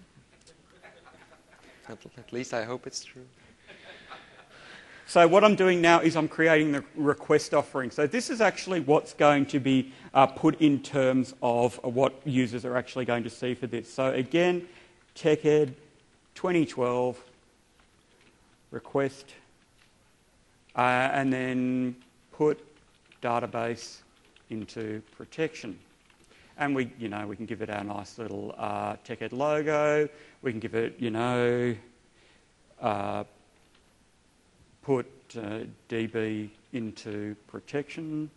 At, at least I hope it's true. So what I'm doing now is I'm creating the request offering. So this is actually what's going to be uh, put in terms of what users are actually going to see for this. So again, TechEd twenty twelve, request, uh, and then put database into protection. And we, you know, we can give it our nice little uh, TechEd logo. We can give it, you know, uh, put uh, D B into protection,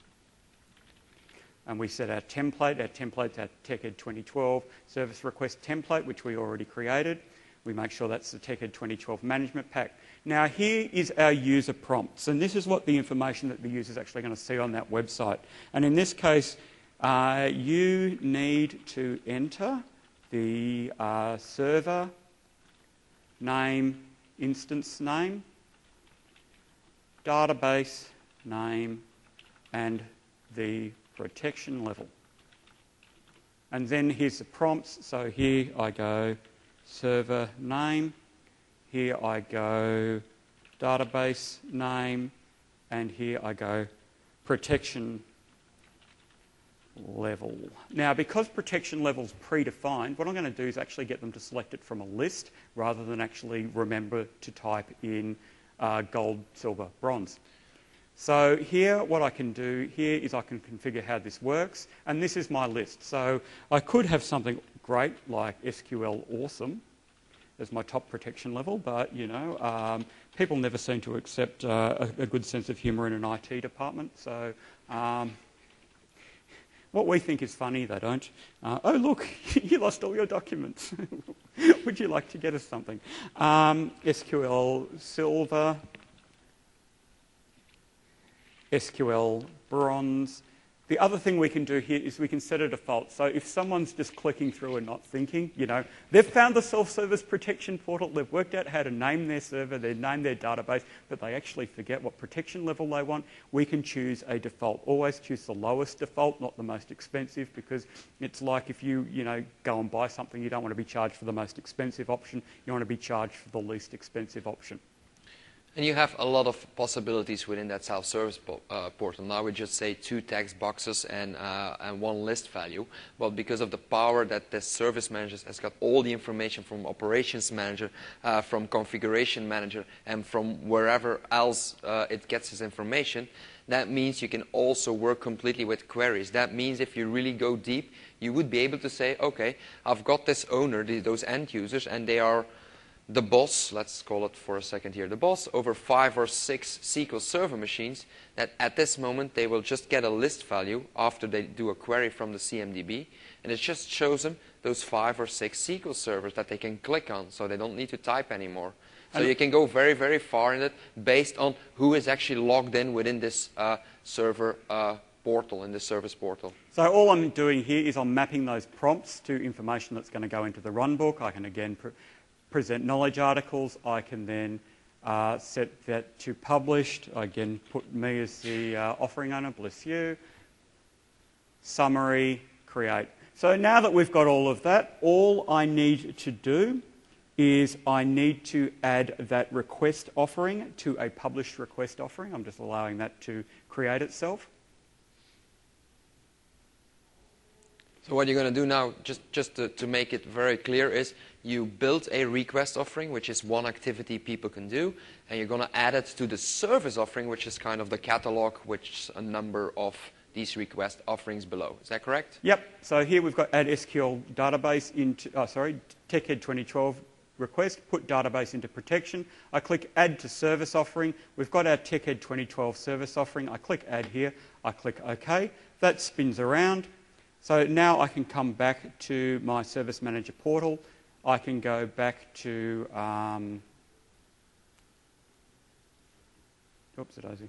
and we set our template. Our template's our TechEd twenty twelve service request template, which we already created. We make sure that's the TechEd twenty twelve management pack. Now here is our user prompts, and this is what the information that the user is actually going to see on that website. And in this case, uh, you need to enter the uh, server name, instance name, database name, and the protection level. And then here's the prompts. So here I go server name, here I go database name, and here I go protection level. Now, because protection level is predefined, what I'm going to do is actually get them to select it from a list rather than actually remember to type in Uh, gold, silver, bronze. So here, what I can do here is I can configure how this works, and this is my list. So I could have something great like S Q L awesome as my top protection level, but you know, um, people never seem to accept uh, a, a good sense of humour in an I T department. So um, what we think is funny, they don't. Uh, oh look, you lost all your documents. Would you like to get us something? Um, S Q L silver, S Q L bronze. The other thing we can do here is we can set a default. So if someone's just clicking through and not thinking, you know, they've found the self-service protection portal, they've worked out how to name their server, they've named their database, but they actually forget what protection level they want, we can choose a default. Always choose the lowest default, not the most expensive, because it's like if you, you know, go and buy something, you don't want to be charged for the most expensive option, you want to be charged for the least expensive option. And you have a lot of possibilities within that self-service po uh, portal. Now we just say two text boxes and, uh, and one list value. But because of the power that the service manager has got all the information from operations manager, uh, from configuration manager, and from wherever else uh, it gets its information, that means you can also work completely with queries. That means if you really go deep, you would be able to say, okay, I've got this owner, those end users, and they are the boss, let's call it for a second here, the boss, over five or six S Q L Server machines that at this moment they will just get a list value after they do a query from the C M D B, and it just shows them those five or six S Q L servers that they can click on, so they don't need to type anymore. So and you can go very, very far in it based on who is actually logged in within this uh, server uh, portal, in this service portal. So all I'm doing here is I'm mapping those prompts to information that's going to go into the runbook. I can again pre present knowledge articles. I can then uh, set that to published. I again put me as the uh, offering owner, bless you. Summary, create. So now that we've got all of that, all I need to do is I need to add that request offering to a published request offering. I'm just allowing that to create itself. So what you're going to do now, just, just to, to make it very clear, is you build a request offering, which is one activity people can do, and you're going to add it to the service offering, which is kind of the catalog, which is a number of these request offerings below. Is that correct? Yep. So here we've got add S Q L database into, oh, sorry, TechEd twenty twelve request, put database into protection. I click add to service offering. We've got our TechEd twenty twelve service offering. I click add here. I click OK. That spins around. So now I can come back to my Service Manager portal. I can go back to, um, oops, daisy.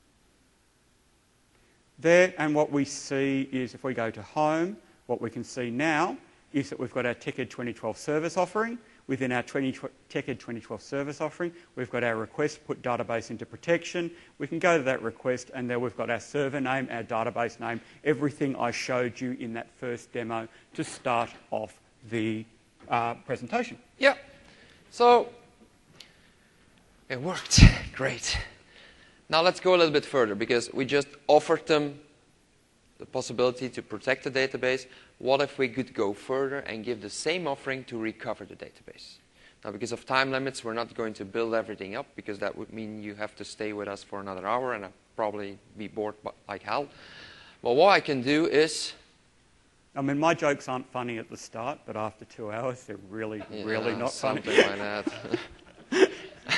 There, and what we see is if we go to home, what we can see now is that we've got our TechEd twenty twelve service offering. Within our TechEd twenty twelve service offering, we've got our request, put database into protection. We can go to that request, and there we've got our server name, our database name, everything I showed you in that first demo to start off the uh, presentation. Yeah. So it worked. Great. Now let's go a little bit further, because we just offered them the possibility to protect the database. What if we could go further and give the same offering to recover the database? Now, because of time limits, we're not going to build everything up, because that would mean you have to stay with us for another hour, and I'd probably be bored like hell. But what I can do is... I mean, my jokes aren't funny at the start, but after two hours, they're really, yeah, really not funny. Something like that.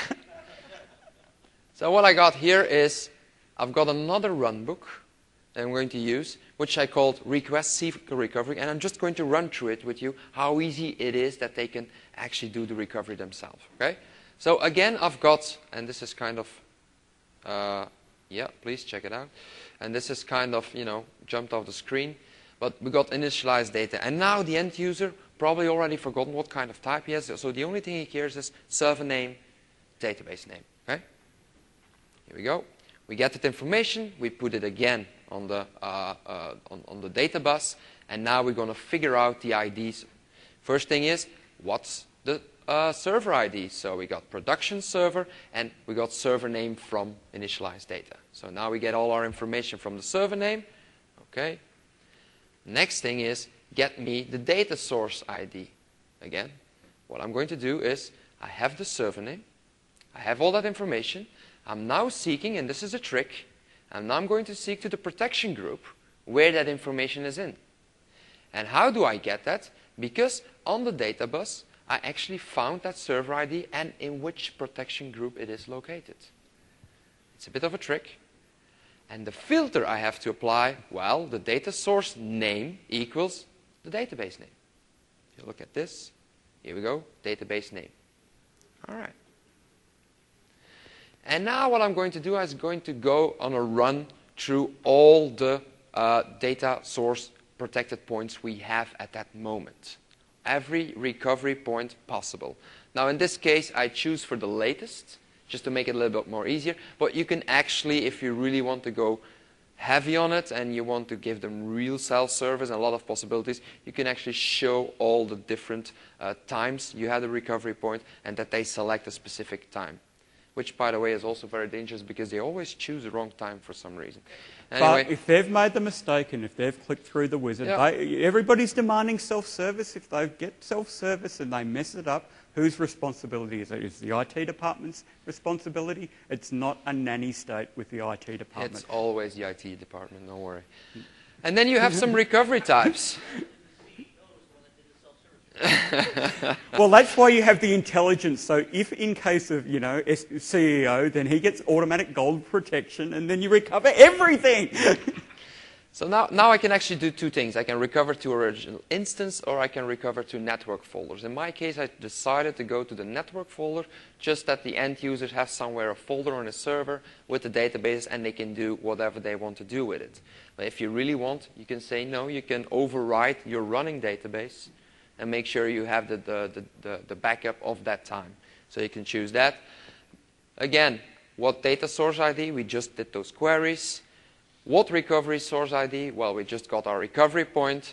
So what I got here is, I've got another runbook that I'm going to use, which I called Request S Q L Recovery, and I'm just going to run through it with you, how easy it is that they can actually do the recovery themselves. Okay? So again, I've got, and this is kind of, uh, yeah, please check it out. And this is kind of, you know, jumped off the screen, but we got initialized data. And now the end user probably already forgotten what kind of type he has, so the only thing he cares is server name, database name. Okay? Here we go. We get that information, we put it again on the, uh, uh, on, on the data bus, and now we're going to figure out the I Ds. First thing is, what's the uh, server I D? So we got production server, and we got server name from initialized data. So now we get all our information from the server name. Okay. Next thing is, get me the data source I D. Again, what I'm going to do is, I have the server name, I have all that information. I'm now seeking, and this is a trick, and now I'm going to seek to the protection group where that information is in. And how do I get that? Because on the data bus, I actually found that server I D and in which protection group it is located. It's a bit of a trick. And the filter I have to apply, well, the data source name equals the database name. You look at this. Here we go, database name. All right. And now what I'm going to do is going to go on a run through all the uh, data source protected points we have at that moment. Every recovery point possible. Now in this case, I choose for the latest, just to make it a little bit more easier. But you can actually, if you really want to go heavy on it and you want to give them real self-service and a lot of possibilities, you can actually show all the different uh, times you had a recovery point and that they select a specific time. Which, by the way, is also very dangerous because they always choose the wrong time for some reason. Anyway, but if they've made the mistake and if they've clicked through the wizard, yeah. they, everybody's demanding self-service. If they get self-service and they mess it up, whose responsibility is it? Is the I T department's responsibility? It's not a nanny state with the I T department. It's always the I T department, don't worry. And then you have some recovery types. Well, that's why you have the intelligence. So if in case of, you know, C E O, then he gets automatic gold protection and then you recover everything. So now, now I can actually do two things. I can recover to original instance or I can recover to network folders. In my case, I decided to go to the network folder, just that the end users have somewhere a folder on a server with the database and they can do whatever they want to do with it. But if you really want, you can say no, you can override your running database and make sure you have the, the, the, the backup of that time. So you can choose that. Again, what data source I D? We just did those queries. What recovery source I D? Well, we just got our recovery point.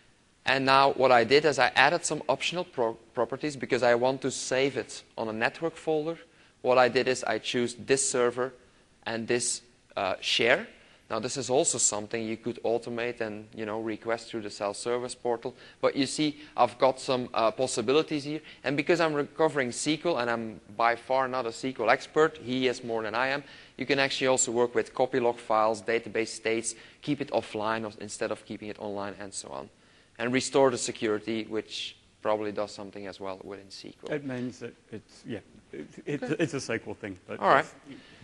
And now what I did is I added some optional pro properties because I want to save it on a network folder. What I did is I choose this server and this uh, share. Now this is also something you could automate and you know request through the self-service portal. But you see, I've got some uh, possibilities here. And because I'm recovering S Q L and I'm by far not a S Q L expert, he is more than I am, you can actually also work with copy log files, database states, keep it offline instead of keeping it online and so on. And restore the security, which probably does something as well within S Q L. It means that it's, yeah, it, it, okay. It's a S Q L thing. But all right.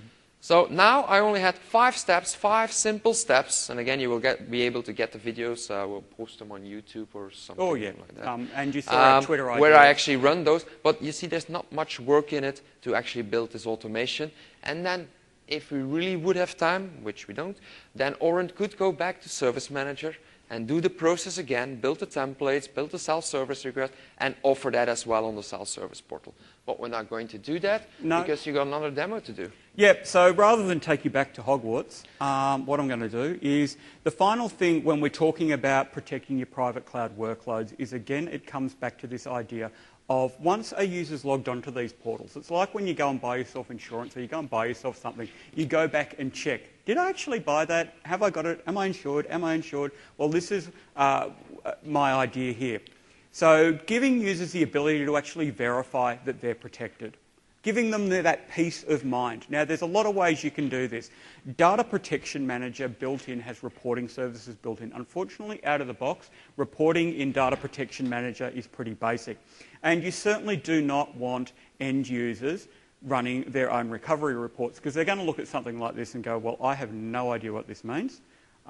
So now I only had five steps, five simple steps. And again, you will get, be able to get the videos. Uh, we'll post them on YouTube or something oh, yeah. like that. Um, and you saw um, our Twitter idea. Where I actually run those. But you see, there's not much work in it to actually build this automation. And then if we really would have time, which we don't, then Oren could go back to Service Manager and do the process again, build the templates, build the self-service request, and offer that as well on the self-service portal. But we're not going to do that no. because you've got another demo to do. Yep, so rather than take you back to Hogwarts, um, what I'm going to do is the final thing when we're talking about protecting your private cloud workloads is, again, it comes back to this idea of once a user's logged onto these portals, it's like when you go and buy yourself insurance or you go and buy yourself something, you go back and check. Did I actually buy that? Have I got it? Am I insured? Am I insured? Well, this is uh, my idea here. So giving users the ability to actually verify that they're protected. Giving them that peace of mind. Now, there's a lot of ways you can do this. Data Protection Manager built in has reporting services built in. Unfortunately, out of the box, reporting in Data Protection Manager is pretty basic. And you certainly do not want end users running their own recovery reports because they're going to look at something like this and go, well, I have no idea what this means.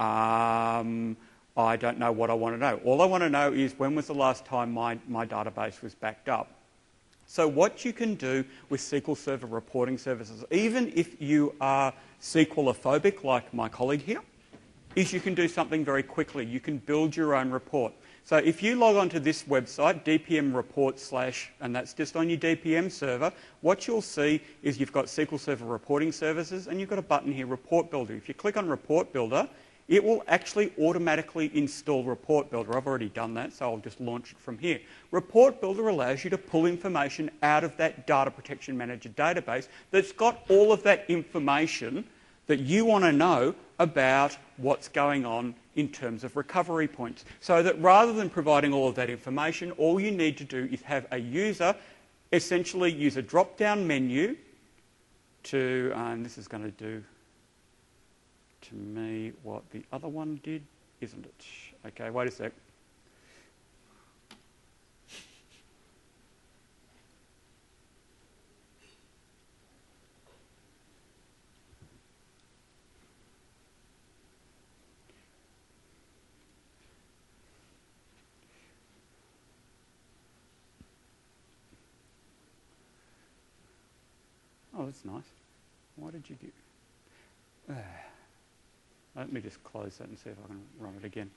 Um, I don't know what I want to know. All I want to know is when was the last time my, my database was backed up. So what you can do with S Q L Server reporting services, even if you are S Q L-ophobic like my colleague here, is you can do something very quickly. You can build your own report. So if you log onto this website, D P M report slash, and that's just on your D P M server, what you'll see is you've got S Q L Server reporting services and you've got a button here, Report Builder. If you click on Report Builder, it will actually automatically install Report Builder. I've already done that, so I'll just launch it from here. Report Builder allows you to pull information out of that Data Protection Manager database that's got all of that information that you want to know about what's going on in terms of recovery points. So that rather than providing all of that information, all you need to do is have a user essentially use a drop-down menu to, and this is going to do to me what the other one did, isn't it? Okay, wait a sec. Oh, that's nice. Why did you do... Uh, let me just close that and see if I can run it again.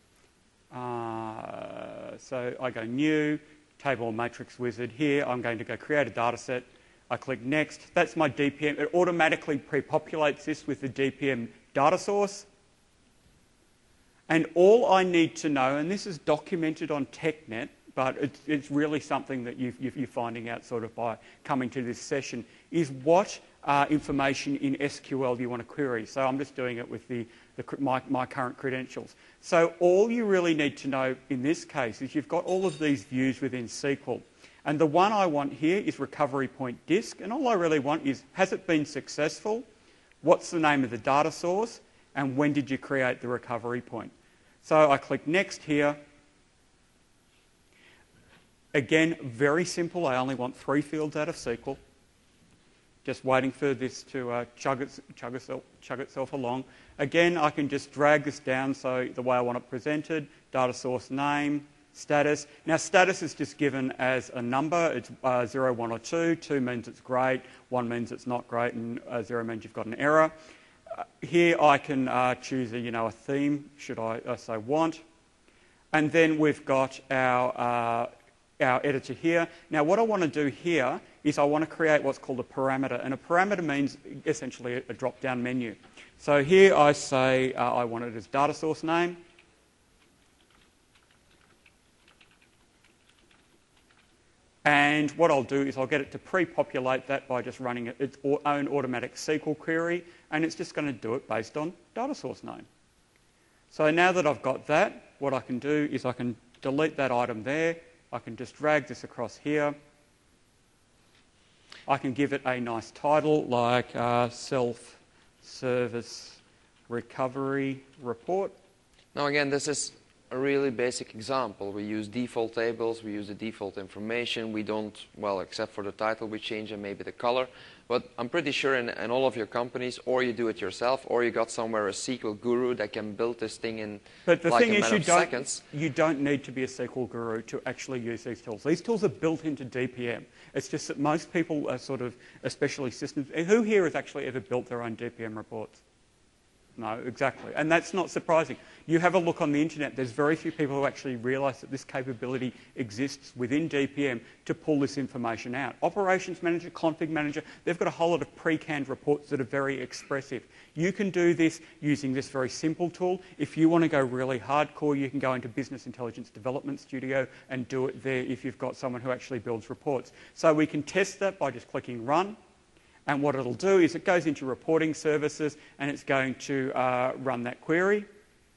Uh, so I go New, Table or Matrix Wizard. Here I'm going to go Create a Data Set. I click Next. That's my D P M. It automatically pre-populates this with the D P M data source. And all I need to know, and this is documented on TechNet, but it's, it's really something that you've, you're finding out sort of by coming to this session, is what uh, information in S Q L you want to query. So I'm just doing it with the, the, my, my current credentials. So all you really need to know in this case is you've got all of these views within S Q L. And the one I want here is recovery point disk. And all I really want is, has it been successful? What's the name of the data source? And when did you create the recovery point? So I click Next here. Again, very simple. I only want three fields out of S Q L. Just waiting for this to uh, chug, it, chug, itself, chug itself along. Again, I can just drag this down so the way I want it presented, data source name, status. Now, status is just given as a number. It's uh, zero, one, or two. two means it's great, one means it's not great, and uh, zero means you've got an error. Uh, here I can uh, choose a, you know, a theme, should I uh, say want. And then we've got our, uh, our editor here. Now, what I want to do here is I want to create what's called a parameter. And a parameter means essentially a, a drop-down menu. So here I say uh, I want it as data source name. And what I'll do is I'll get it to pre-populate that by just running its own automatic S Q L query, and it's just going to do it based on data source name. So now that I've got that, what I can do is I can delete that item there. I can just drag this across here. I can give it a nice title like uh, Self-Service Recovery Report. Now again, this is a really basic example. We use default tables, we use the default information, we don't, well, except for the title, we change and maybe the color. But I'm pretty sure in, in all of your companies, or you do it yourself, or you got somewhere a S Q L guru that can build this thing in but the like thing a is matter you of don't, seconds. You don't need to be a S Q L guru to actually use these tools. These tools are built into D P M. It's just that most people are sort of, especially systems, who here has actually ever built their own D P M reports? No, exactly. And that's not surprising. You have a look on the internet, there's very few people who actually realise that this capability exists within D P M to pull this information out. Operations manager, config manager, they've got a whole lot of pre-canned reports that are very expressive. You can do this using this very simple tool. If you want to go really hardcore, you can go into Business Intelligence Development Studio and do it there if you've got someone who actually builds reports. So we can test that by just clicking Run. And what it'll do is it goes into reporting services and it's going to uh, run that query.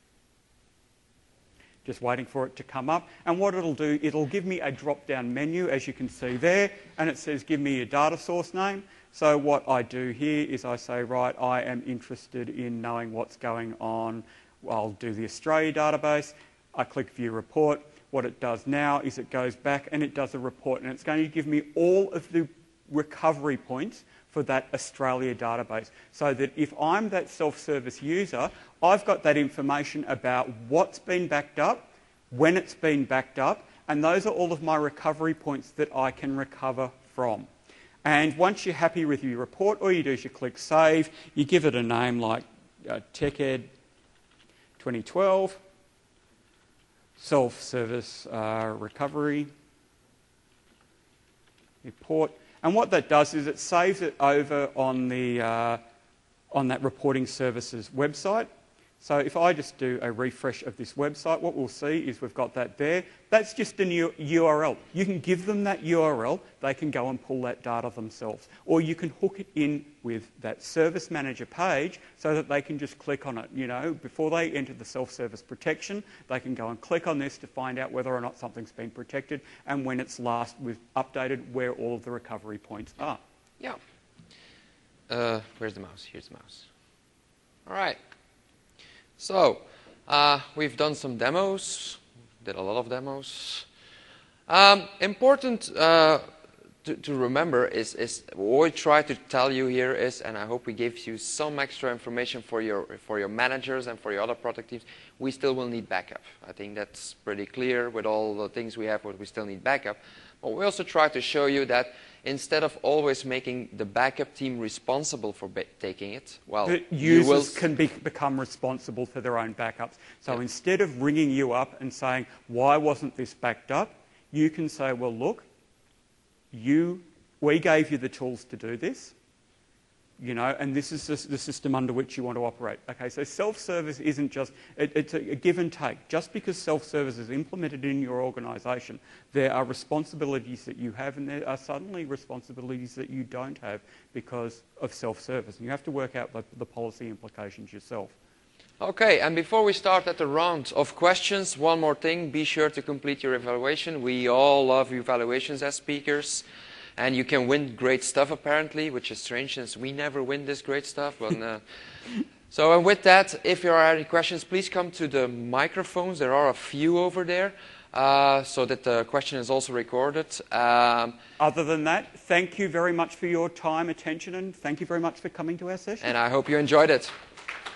Just waiting for it to come up. And what it'll do, it'll give me a drop-down menu, as you can see there, and it says give me your data source name. So what I do here is I say, right, I am interested in knowing what's going on. I'll do the Australia database. I click View Report. What it does now is it goes back and it does a report, and it's going to give me all of the recovery points for that Australia database, so that if I'm that self-service user, I've got that information about what's been backed up, when it's been backed up, and those are all of my recovery points that I can recover from. And once you're happy with your report, all you do is you click Save, you give it a name like uh, TechEd twenty twelve, Self-Service uh, Recovery Report. And what that does is it saves it over on, the, uh, on that reporting services website. So if I just do a refresh of this website, what we'll see is we've got that there. That's just a new U R L. You can give them that U R L. They can go and pull that data themselves. Or you can hook it in with that Service Manager page so that they can just click on it. You know, before they enter the self-service protection, they can go and click on this to find out whether or not something's been protected and when it's last with updated where all of the recovery points are. Yeah. Uh, where's the mouse? Here's the mouse. All right. So, uh, we've done some demos, did a lot of demos. Um, important uh, to, to remember is, is what we try to tell you here is, and I hope we gave you some extra information for your, for your managers and for your other product teams, we still will need backup. I think that's pretty clear with all the things we have, but we still need backup. But we also try to show you that instead of always making the backup team responsible for taking it, well, the you will users can be, become responsible for their own backups. So yeah. Instead of ringing you up and saying, why wasn't this backed up? You can say, well, look, you, we gave you the tools to do this, you know, and this is the, the system under which you want to operate. Okay, so self-service isn't just, it, it's a, a give and take. Just because self-service is implemented in your organisation, there are responsibilities that you have and there are suddenly responsibilities that you don't have because of self-service. And you have to work out the, the policy implications yourself. Okay, and before we start at the round of questions, one more thing, be sure to complete your evaluation. We all love evaluations as speakers. And you can win great stuff, apparently, which is strange since we never win this great stuff. But uh, So, and with that, if there are any questions, please come to the microphones. There are a few over there, uh, so that the question is also recorded. Um, Other than that, thank you very much for your time, attention, and thank you very much for coming to our session. and I hope you enjoyed it.